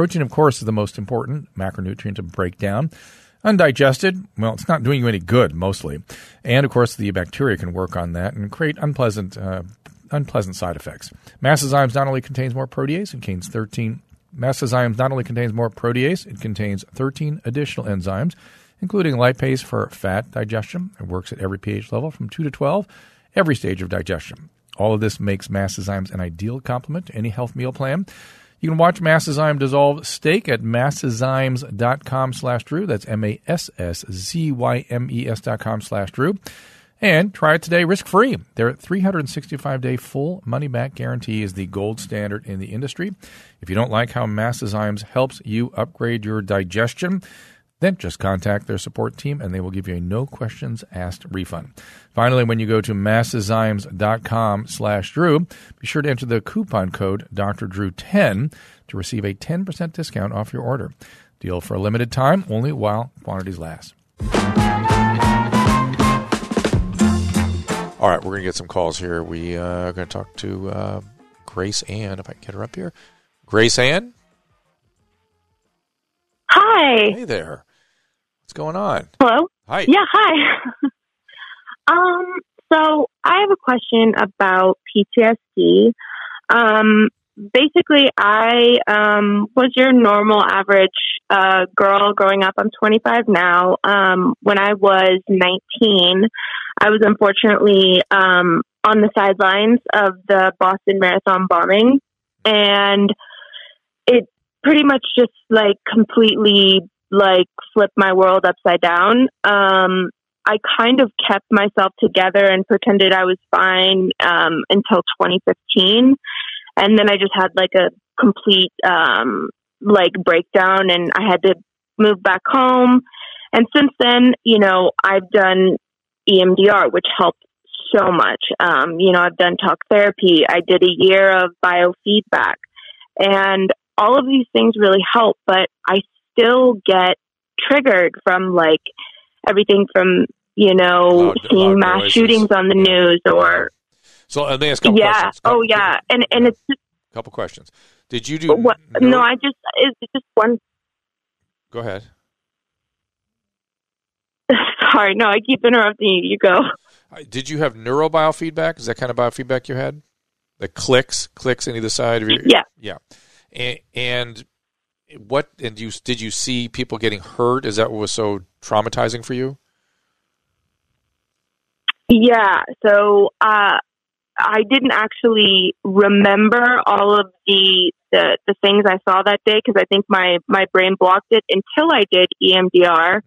to break down. Undigested, well, it's not doing you any good, mostly. And, of course, the bacteria can work on that and create unpleasant side effects. Massizymes not only contains more protease, it contains 13 additional enzymes, including lipase for fat digestion. It works at every pH level from 2 to 12, every stage of digestion. All of this makes Massizymes an ideal complement to any health meal plan. You can watch Massizyme dissolve steak at massizymes.com/Drew. That's MASSZYMES.com/Drew. And try it today risk-free. Their 365-day full money-back guarantee is the gold standard in the industry. If you don't like how Massizymes helps you upgrade your digestion, then just contact their support team and they will give you a no-questions-asked refund. Finally, when you go to massizymes.com/Drew, be sure to enter the coupon code DrDrew10 to receive a 10% discount off your order. Deal for a limited time, only while quantities last. All right, we're going to get some calls here. We are going to talk to Grace Ann, if I can get her up here. Grace Ann? Hi. Hey there. What's going on? Hello? Hi. Yeah, hi. So I have a question about PTSD. Basically, I was your normal average girl growing up. I'm 25 now. When I was 19, I was unfortunately on the sidelines of the Boston Marathon bombing, and it pretty much just completely flipped my world upside down. I kind of kept myself together and pretended I was fine until 2015, and then I just had a complete breakdown, and I had to move back home. And since then, I've done EMDR, which helped so much. I've done talk therapy. I did a year of biofeedback, and all of these things really help, but I still get triggered from everything from, seeing mass shootings on the news or. So let me ask a couple questions. And it's just a couple questions. Did you do? It's just one. Go ahead. Sorry, no, I keep interrupting you. You go. Did you have neurobiofeedback? Is that kind of biofeedback you had? The clicks on either side of your? Yeah. Yeah. And did you see people getting hurt? Is that what was so traumatizing for you? Yeah. So I didn't actually remember all of the things I saw that day because I think my brain blocked it until I did EMDR.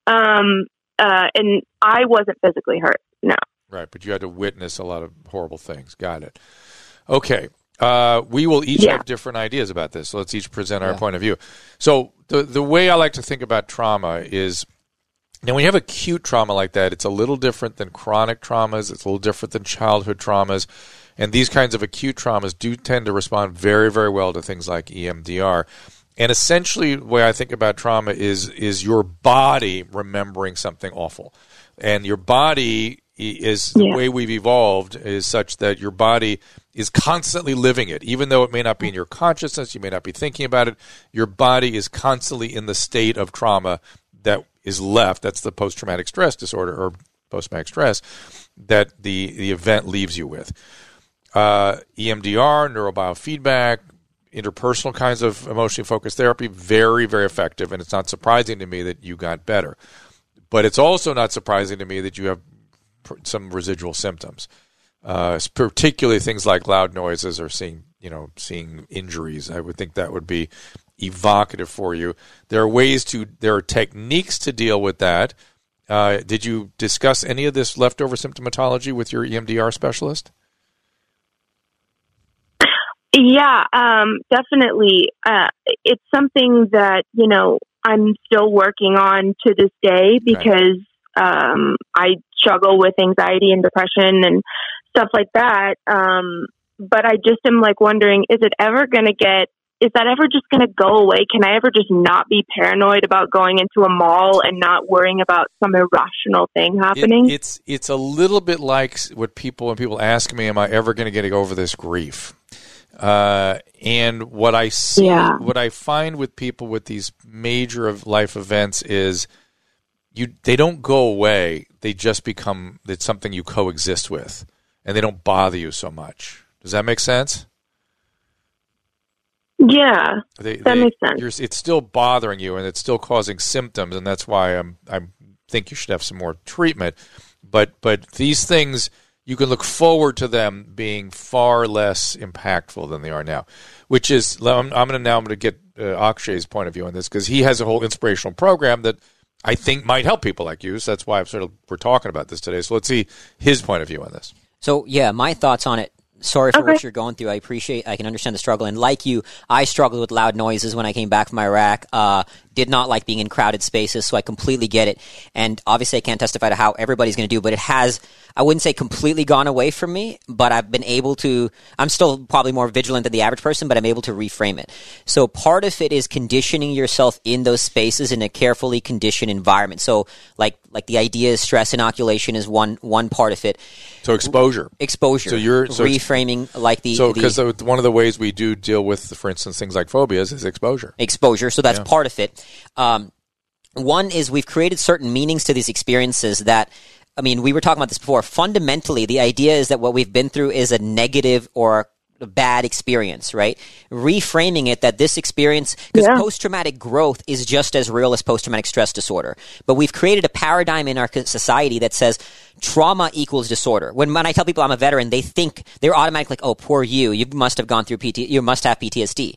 And I wasn't physically hurt. No. Right, but you had to witness a lot of horrible things. Got it. Okay. We will each have different ideas about this, so let's each present our point of view. So the way I like to think about trauma is, now when you have acute trauma like that, it's a little different than chronic traumas. It's a little different than childhood traumas. And these kinds of acute traumas do tend to respond very, very well to things like EMDR. And essentially, the way I think about trauma is your body remembering something awful. And your body is the way we've evolved is such that your body is constantly living it. Even though it may not be in your consciousness, you may not be thinking about it, your body is constantly in the state of trauma that is left. That's the post-traumatic stress disorder or post-traumatic stress that the event leaves you with. EMDR, neurobiofeedback, interpersonal kinds of emotionally focused therapy, very, very effective, and it's not surprising to me that you got better. But it's also not surprising to me that you have some residual symptoms, particularly things like loud noises or seeing injuries. I would think that would be evocative for you. There are techniques to deal with that. Did you discuss any of this leftover symptomatology with your EMDR specialist? Yeah, definitely. It's something that, I'm still working on to this day because I struggle with anxiety and depression and stuff like that. But I just am wondering, is that ever just going to go away? Can I ever just not be paranoid about going into a mall and not worrying about some irrational thing happening? It's a little bit like when people ask me, am I ever going to get over this grief? And what I see, what I find with people with these major life events is they don't go away. They just become, it's something you coexist with, and they don't bother you so much. Does that make sense? Yeah, that makes sense. It's still bothering you, and it's still causing symptoms, and that's why I think you should have some more treatment. But these things, you can look forward to them being far less impactful than they are now. Which is, I'm going to get Akshay's point of view on this, because he has a whole inspirational program that I think might help people like you. So that's why we're talking about this today. So let's see his point of view on this. So yeah, my thoughts on it. Sorry for what you're going through. I can understand the struggle. And like you, I struggled with loud noises when I came back from Iraq. Did not like being in crowded spaces, so I completely get it. And obviously I can't testify to how everybody's going to do, but it has, I wouldn't say completely gone away from me, but I've been able to, I'm still probably more vigilant than the average person, but I'm able to reframe it. So part of it is conditioning yourself in those spaces in a carefully conditioned environment. So like the idea is stress inoculation is one part of it. So exposure. So you're reframing because one of the ways we do deal with, for instance, things like phobias is exposure. So that's part of it. One is we've created certain meanings to these experiences that, we were talking about this before. Fundamentally, the idea is that what we've been through is a negative or a bad experience, right? Reframing it that this experience, because post-traumatic growth is just as real as post-traumatic stress disorder. But we've created a paradigm in our society that says trauma equals disorder. When I tell people I'm a veteran, they're automatically like, oh, poor you. You must have gone through you must have PTSD.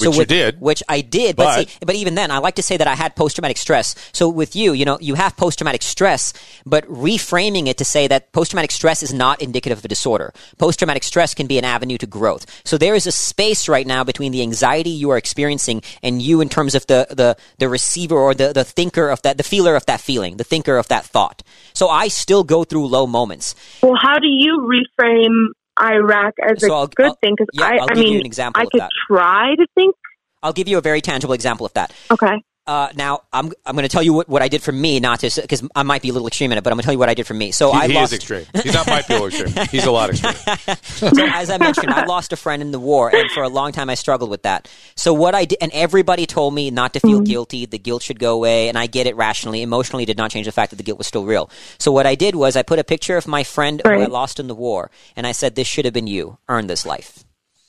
Which I did. But even then, I like to say that I had post-traumatic stress. So with you have post-traumatic stress, but reframing it to say that post-traumatic stress is not indicative of a disorder. Post-traumatic stress can be an avenue to growth. So there is a space right now between the anxiety you are experiencing and you in terms of the receiver or the thinker of that, the feeler of that feeling, the thinker of that thought. So I still go through low moments. Well, how do you reframe Iraq as a good thing? Because I could try to think. I'll give you a very tangible example of that. Okay. Now, I'm going to tell you what I did for me, not to, because I might be a little extreme in it, but I'm going to tell you what I did for me. So he is extreme. He's not might be a little extreme. He's a lot extreme. So as I mentioned, I lost a friend in the war, and for a long time I struggled with that. So what I did, and everybody told me not to feel guilty, the guilt should go away, and I get it rationally. Emotionally, did not change the fact that the guilt was still real. So what I did was I put a picture of my friend who I lost in the war, and I said, this should have been you. Earn this life.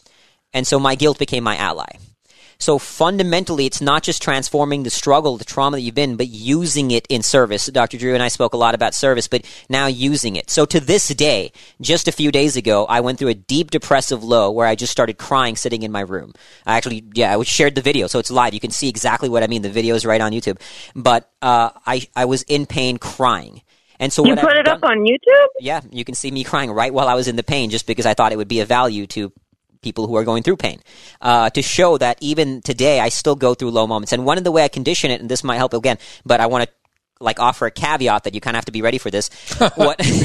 And so my guilt became my ally. So fundamentally, it's not just transforming the struggle, the trauma that you've been, but using it in service. Dr. Drew and I spoke a lot about service, but now using it. So to this day, just a few days ago, I went through a deep depressive low where I just started crying sitting in my room. I shared the video, so it's live. You can see exactly what I mean. The video is right on YouTube. But I was in pain crying. And so you put it up on YouTube? Yeah, you can see me crying right while I was in the pain just because I thought it would be of value to people who are going through pain, to show that even today I still go through low moments. And one of the way I condition it, and this might help again, but I want to offer a caveat that you kind of have to be ready for this.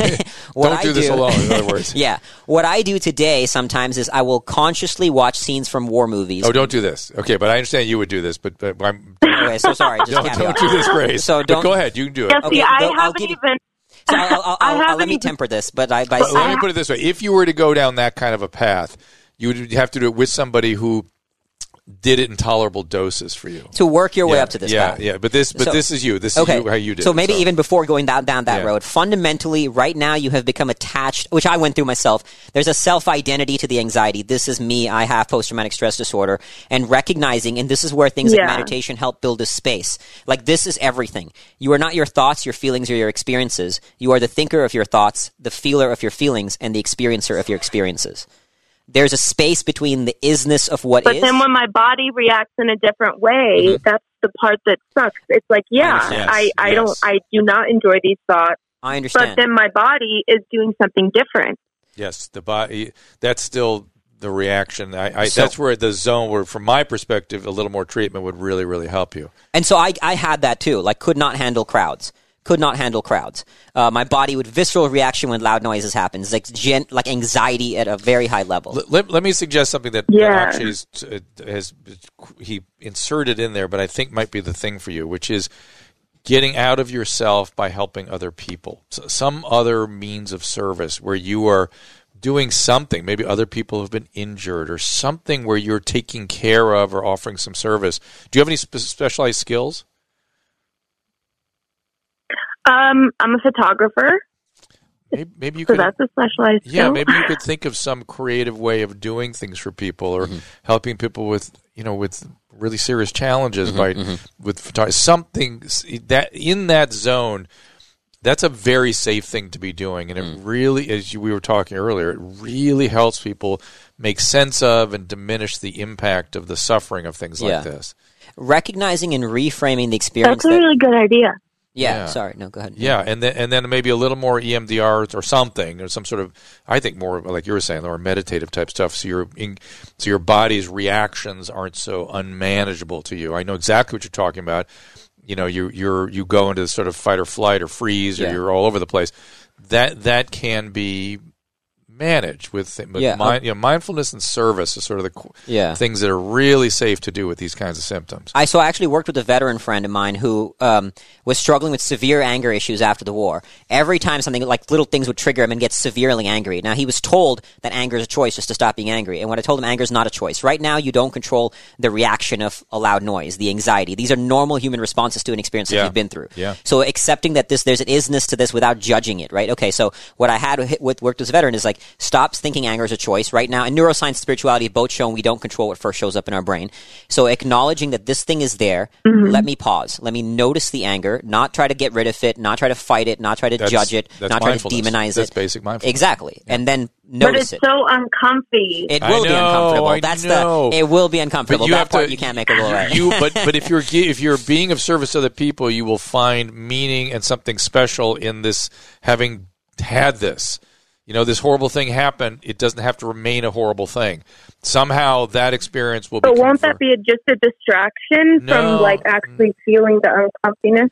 Don't do this alone, in other words. Yeah. What I do today sometimes is I will consciously watch scenes from war movies. Oh, don't do this. Okay, but I understand you would do this, but I'm... Okay, so sorry. Just don't do this, Grace. So don't, go ahead. You can do it. Yeah, see, I haven't even... So let me temper this, but let me put it this way. If you were to go down that kind of a path, you would have to do it with somebody who did it in tolerable doses for you to work your way up to this path. Yeah, but this is you. This is you, how you did. So maybe even before going down that road, fundamentally, right now you have become attached, which I went through myself. There's a self-identity to the anxiety. This is me. I have post-traumatic stress disorder, and recognizing, and this is where things like meditation help build a space. Like this is everything. You are not your thoughts, your feelings, or your experiences. You are the thinker of your thoughts, the feeler of your feelings, and the experiencer of your experiences. There's a space between the isness of what is. But then when my body reacts in a different way, that's the part that sucks. It's like, I do not enjoy these thoughts. I understand. But then my body is doing something different. Yes, the body, that's still the reaction. That's where the zone where, from my perspective, a little more treatment would really, really help you. And so I had that too, like could not handle crowds. My body would visceral reaction when loud noises happen. It's like anxiety at a very high level. Let me suggest something that actually he inserted in there, but I think might be the thing for you, which is getting out of yourself by helping other people. So some other means of service where you are doing something. Maybe other people have been injured or something where you're taking care of or offering some service. Do you have any specialized skills? I'm a photographer. Maybe you could. So that's a specialized skill. Yeah, maybe you could think of some creative way of doing things for people, or helping people with really serious challenges with photography. Something that in that zone. That's a very safe thing to be doing, and it really, as we were talking earlier, it really helps people make sense of and diminish the impact of the suffering of things like this. Recognizing and reframing the experience. That's a really good idea. Yeah, sorry. No, go ahead. Yeah, and then maybe a little more EMDR or something, or some sort of, I think more like you were saying, more meditative type stuff. So your body's reactions aren't so unmanageable to you. I know exactly what you're talking about. You go into sort of fight or flight or freeze, or you're all over the place. That can be managed with mindfulness and service is sort of the things that are really safe to do with these kinds of symptoms. I actually worked with a veteran friend of mine who was struggling with severe anger issues after the war. Every time something like little things would trigger him and get severely angry. Now, he was told that anger is a choice just to stop being angry. And when I told him anger is not a choice, right now you don't control the reaction of a loud noise, the anxiety. These are normal human responses to an experience that you've been through. Yeah. So accepting that there's an isness to this without judging it, right? Okay, so what I had with worked as a veteran is like, stops thinking anger is a choice. Right now, in neuroscience and spirituality, both shown we don't control what first shows up in our brain. So acknowledging that this thing is there, let me pause. Let me notice the anger, not try to get rid of it, not try to fight it, not try to judge it, not try to demonize it. That's basic mindfulness. Exactly. Yeah. And then notice it. But it's so uncomfy. It will be uncomfortable. It will be uncomfortable. That part you can't make it go away. But if you're being of service to other people, you will find meaning and something special in this, having had this. This horrible thing happened. It doesn't have to remain a horrible thing. Somehow that experience will be. But won't that be just a distraction from actually feeling the uncomfiness?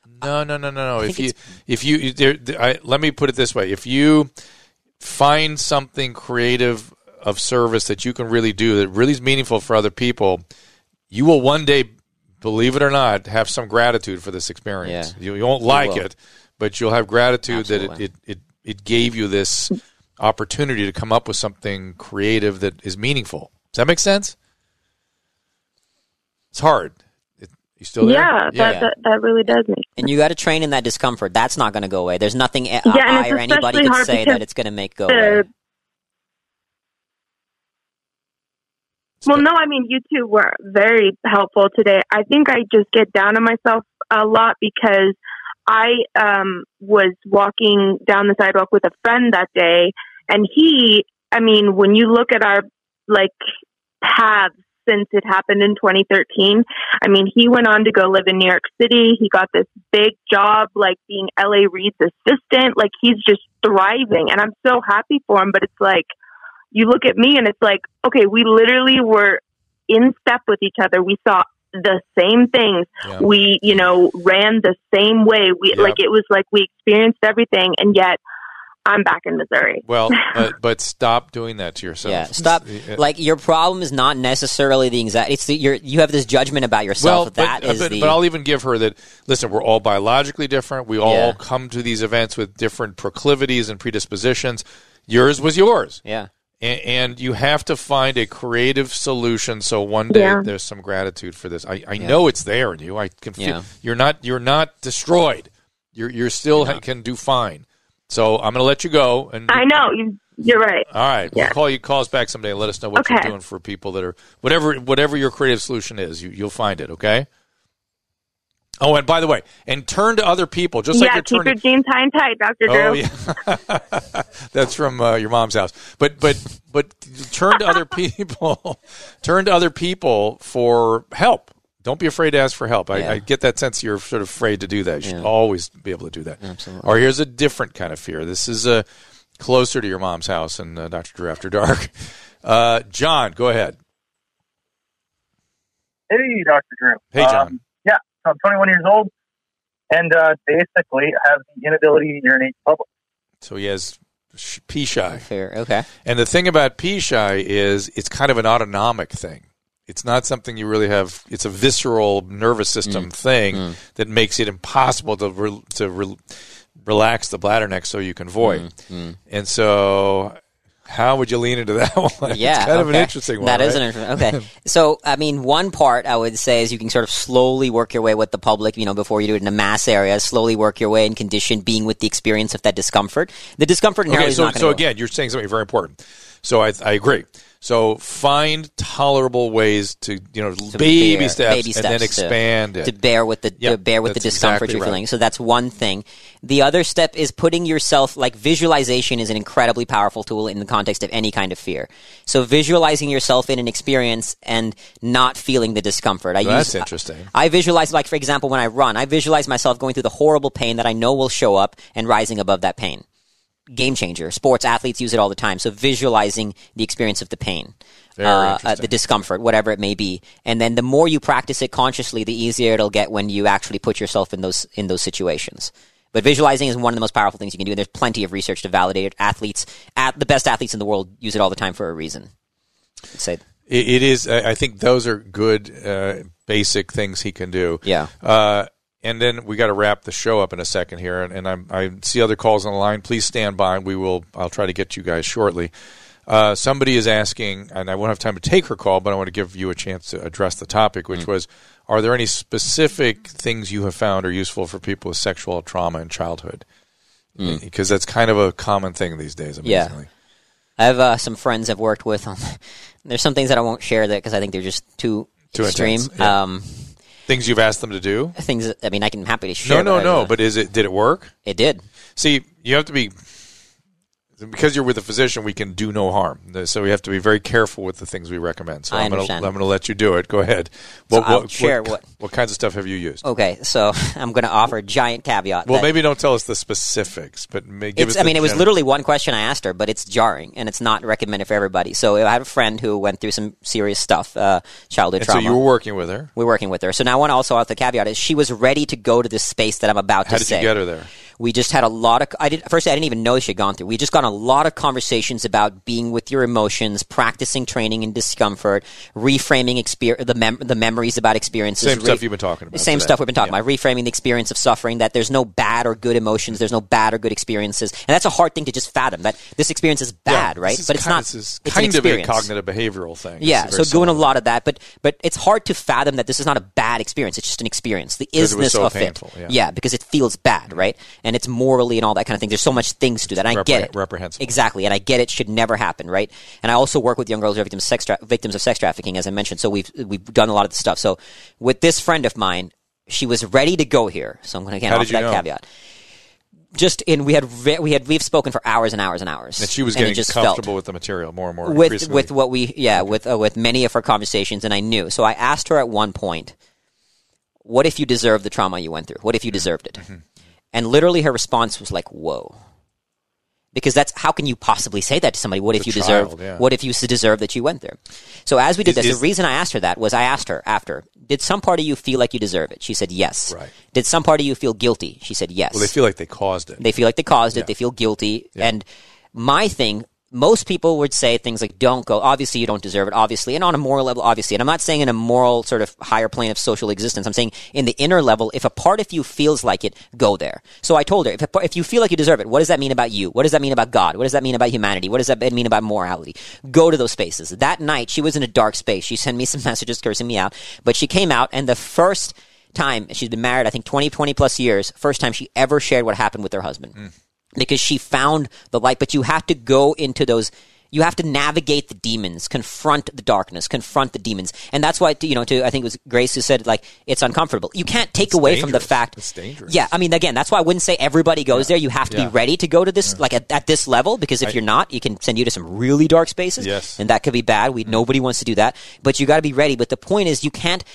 No. Let me put it this way: if you find something creative of service that you can really do that really is meaningful for other people, you will one day, believe it or not, have some gratitude for this experience. Yeah. You won't like it, but you'll have gratitude that it gave you this opportunity to come up with something creative that is meaningful. Does that make sense? It's hard. You still there? Yeah, that really does make sense. And you got to train in that discomfort. That's not going to go away. There's nothing I or anybody could say that it's going to make go away. Well, no, I mean, you two were very helpful today. I think I just get down on myself a lot because I was walking down the sidewalk with a friend that day, and when you look at our paths since it happened in 2013, he went on to go live in New York City. He got this big job, being L.A. Reid's assistant. He's just thriving, and I'm so happy for him. But it's you look at me, and it's okay, we literally were in step with each other. We saw the same things. Yeah. We, ran the same way. It was we experienced everything. And yet I'm back in Missouri. Well, but stop doing that to yourself. Yeah, stop. Like, your problem is not necessarily the anxiety. It's you have this judgment about yourself. But I'll even give her that, listen, we're all biologically different. We all come to these events with different proclivities and predispositions. Yours was yours. Yeah. And you have to find a creative solution so one day there's some gratitude for this. I know it's there in you. I can feel you're not destroyed. You're still can do fine. So I'm going to let you go. And I know you're right. All right, we'll call you. Call us back someday and let us know what you're doing for people that are whatever your creative solution is. You'll find it. Okay. Oh, and by the way, and turn to other people. Just like you're keep your jeans high and tight, Dr. Drew. Oh, yeah. That's from your mom's house. But turn to other people. Turn to other people for help. Don't be afraid to ask for help. I get that sense you're sort of afraid to do that. You should always be able to do that. Absolutely. Or here's a different kind of fear. This is closer to your mom's house and Dr. Drew After Dark. John, go ahead. Hey, Dr. Drew. Hey, John. So I'm 21 years old and basically have the inability to urinate in public. So he has pee-shy. Fair, okay. And the thing about pee-shy is it's kind of an autonomic thing. It's not something you really have. It's a visceral nervous system thing that makes it impossible to relax the bladder neck so you can void. And so how would you lean into that one? Yeah, it's kind of an interesting one. That is an interesting. Okay, so I mean, one part I would say is you can sort of slowly work your way with the public. Before you do it in a mass area, slowly work your way and condition being with the experience of that discomfort. The discomfort inherently is not going to. So again, you're saying something very important. So I agree. So find tolerable ways to baby steps and then expand it. To bear with the discomfort exactly you're feeling. So that's one thing. The other step is putting yourself, like, visualization is an incredibly powerful tool in the context of any kind of fear. So visualizing yourself in an experience and not feeling the discomfort. That's interesting. I visualize, like, for example, when I run, I visualize myself going through the horrible pain that I know will show up and rising above that pain. Game changer. Sports athletes use it all the time. So visualizing the experience of the pain, the discomfort, whatever it may be. And then the more you practice it consciously, the easier it'll get when you actually put yourself in those situations. But visualizing is one of the most powerful things you can do. And there's plenty of research to validate it. The best athletes in the world use it all the time for a reason. It is. I think those are good basic things he can do. Yeah. And then we got to wrap the show up in a second here, and I see other calls on the line. Please stand by. I'll try to get you guys shortly. Somebody is asking, and I won't have time to take her call, but I want to give you a chance to address the topic, which was, are there any specific things you have found are useful for people with sexual trauma in childhood? Because that's kind of a common thing these days, amazingly. I have some friends I've worked with. There's some things that I won't share because I think they're just too extreme. Things you've asked them to do? Things, I mean, I can happily share. No. But did it work? It did. See, you have to be, because you're with a physician, we can do no harm. So we have to be very careful with the things we recommend. So I'm going to let you do it. Go ahead. I'll share what kinds of stuff have you used? Okay, so I'm going to offer a giant caveat. Well, maybe don't tell us the specifics, but give us it was literally one question I asked her, but it's jarring, and it's not recommended for everybody. So I had a friend who went through some serious stuff, childhood trauma. So you were working with her? We're working with her. So now I want to also add the caveat is she was ready to go to this space that I'm about to say. How did you get her there? We just had a lot of. I didn't even know she had gone through. We just got a lot of conversations about being with your emotions, practicing training in discomfort, reframing the memories about experiences. Same stuff you've been talking about. Same stuff we've been talking about. Reframing the experience of suffering. That there's no bad or good emotions. There's no bad or good experiences, and that's a hard thing to just fathom. That this experience is bad, right? But it's not. This is kind of a cognitive behavioral thing. Yeah. So doing a lot of that, but it's hard to fathom that this is not a bad experience. It's just an experience. The isness of painful, it. Yeah, because it feels bad, right? And it's morally and all that kind of thing. There's so much things to do that. And I get it. Reprehensible. Exactly. And I get it should never happen, right? And I also work with young girls who are victims of sex trafficking, as I mentioned. So we've done a lot of the stuff. So with this friend of mine, she was ready to go here. So I'm going to offer that caveat. We've spoken for hours and hours and hours. And she was getting comfortable with the material more and more. With many of her conversations, and I knew. So I asked her at one point, what if you deserved the trauma you went through? What if you deserved it? Mm-hmm. And literally her response was like, whoa. Because that's, how can you possibly say that to somebody? What if you deserve that you went there? So as we did this, the reason I asked her that was I asked her after, did some part of you feel like you deserve it? She said yes. Right. Did some part of you feel guilty? She said yes. Well, they feel like they caused it. They feel like they caused it. They feel guilty. Yeah. And my thing, most people would say things like, don't go. Obviously, you don't deserve it, obviously. And on a moral level, obviously. And I'm not saying in a moral sort of higher plane of social existence. I'm saying in the inner level, if a part of you feels like it, go there. So I told her, if you feel like you deserve it, what does that mean about you? What does that mean about God? What does that mean about humanity? What does that mean about morality? Go to those spaces. That night, she was in a dark space. She sent me some messages cursing me out. But she came out, and the first time, she's been married, I think, 20 plus years, first time she ever shared what happened with her husband. Because she found the light. But you have to go into those... You have to navigate the demons, confront the darkness, confront the demons. And that's why, I think it was Grace who said, like, it's uncomfortable. You can't take away from the fact. It's dangerous. Yeah, I mean, again, that's why I wouldn't say everybody goes there. You have to be ready to go to this, like, at this level, because if you're not, you can send you to some really dark spaces. Yes. And that could be bad. Nobody wants to do that. But you got to be ready. But the point is, you can't,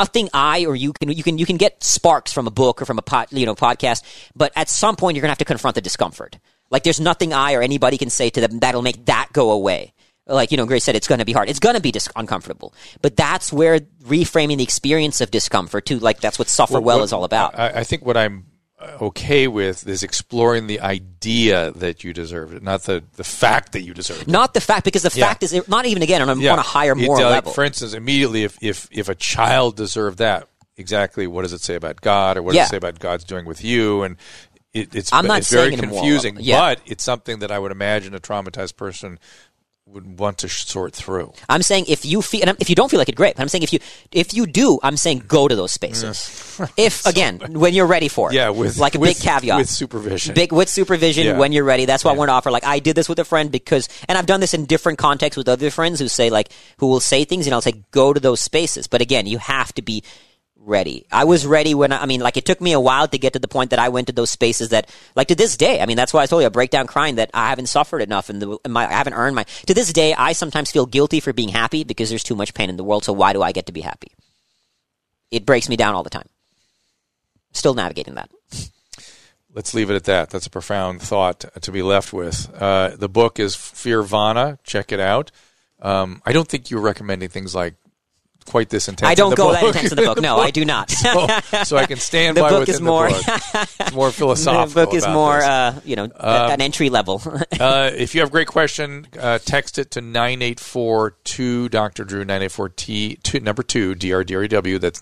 you can get sparks from a book or from a podcast, but at some point you're going to have to confront the discomfort. Like, there's nothing I or anybody can say to them that'll make that go away. Like, Grace said, it's going to be hard. It's going to be uncomfortable. But that's where reframing the experience of discomfort, too, like, that's what Suffer Well is all about. I think what I'm okay with is exploring the idea that you deserve it, not the fact that you deserve it. Not the fact, because the fact is not even, again, on a higher moral level. For instance, immediately, if a child deserved that, exactly what does it say about God, or what does it say about God's doing with you? And it's very confusing, but it's something that I would imagine a traumatized person would want to sort through. I'm saying if you don't feel like it, great. But I'm saying if you do, I'm saying go to those spaces. If again, when you're ready for it, with big caveat, with supervision, when you're ready. That's why I want to offer. Like, I did this with a friend and I've done this in different contexts with other friends who will say things, and I'll say go to those spaces. But again, you have to be ready. I was ready when it took me a while to get to the point that I went to those spaces that, like, to this day, that's why I told you, I break down crying that I haven't suffered enough and I haven't earned to this day, I sometimes feel guilty for being happy because there's too much pain in the world, so why do I get to be happy? It breaks me down all the time. Still navigating that. Let's leave it at that. That's a profound thought to be left with. The book is Fearvana. Check it out. I don't think you're recommending things like quite this intense. I don't go that intense in the book. No, I do not. so I can stand by what's in the book. It's more philosophical. The book is more, an entry level. If you have a great question, text it to 984-2 Dr. Drew, 984-T, number 2, DRDREW. That's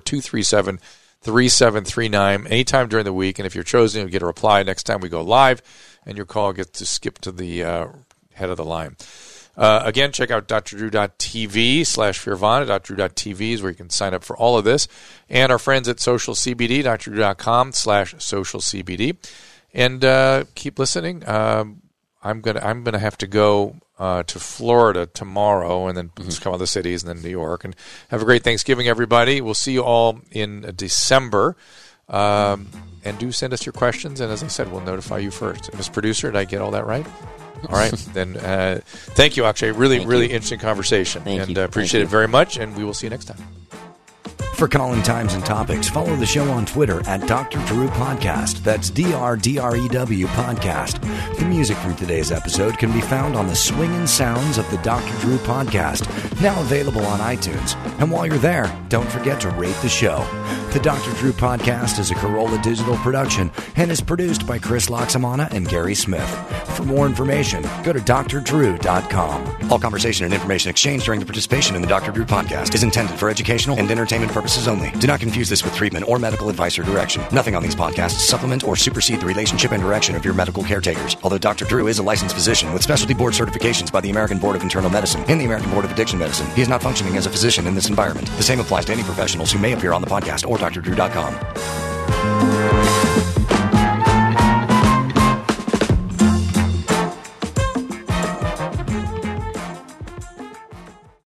984-237-3739. Anytime during the week. And if you're chosen, you'll get a reply next time we go live, and your call gets to skip to the head of the line. Again, check out drdrew.tv/Fearvana. drdrew.tv is where you can sign up for all of this. And our friends at Social CBD, drdrew.com/Social CBD. And keep listening. I'm gonna have to go to Florida tomorrow, and then a couple other cities, and then New York. And have a great Thanksgiving, everybody. We'll see you all in December. And do send us your questions. And as I said, we'll notify you first. Ms. Producer, did I get all that right? All right. Then thank you, Akshay. Really interesting conversation. And appreciate it very much. And we will see you next time. For calling times and topics, follow the show on Twitter at Dr. Drew Podcast. That's DRDREW Podcast. The music from today's episode can be found on the Swingin' Sounds of the Dr. Drew Podcast, now available on iTunes. And while you're there, don't forget to rate the show. The Dr. Drew Podcast is a Corolla Digital production and is produced by Chris Loxamana and Gary Smith. For more information, go to drdrew.com. All conversation and information exchanged during the participation in the Dr. Drew Podcast is intended for educational and entertainment purposes only. Do not confuse this with treatment or medical advice or direction. Nothing on these podcasts supplement or supersede the relationship and direction of your medical caretakers. Although Dr. Drew is a licensed physician with specialty board certifications by the American Board of Internal Medicine and the American Board of Addiction Medicine, he is not functioning as a physician in this environment. The same applies to any professionals who may appear on the podcast or drdrew.com.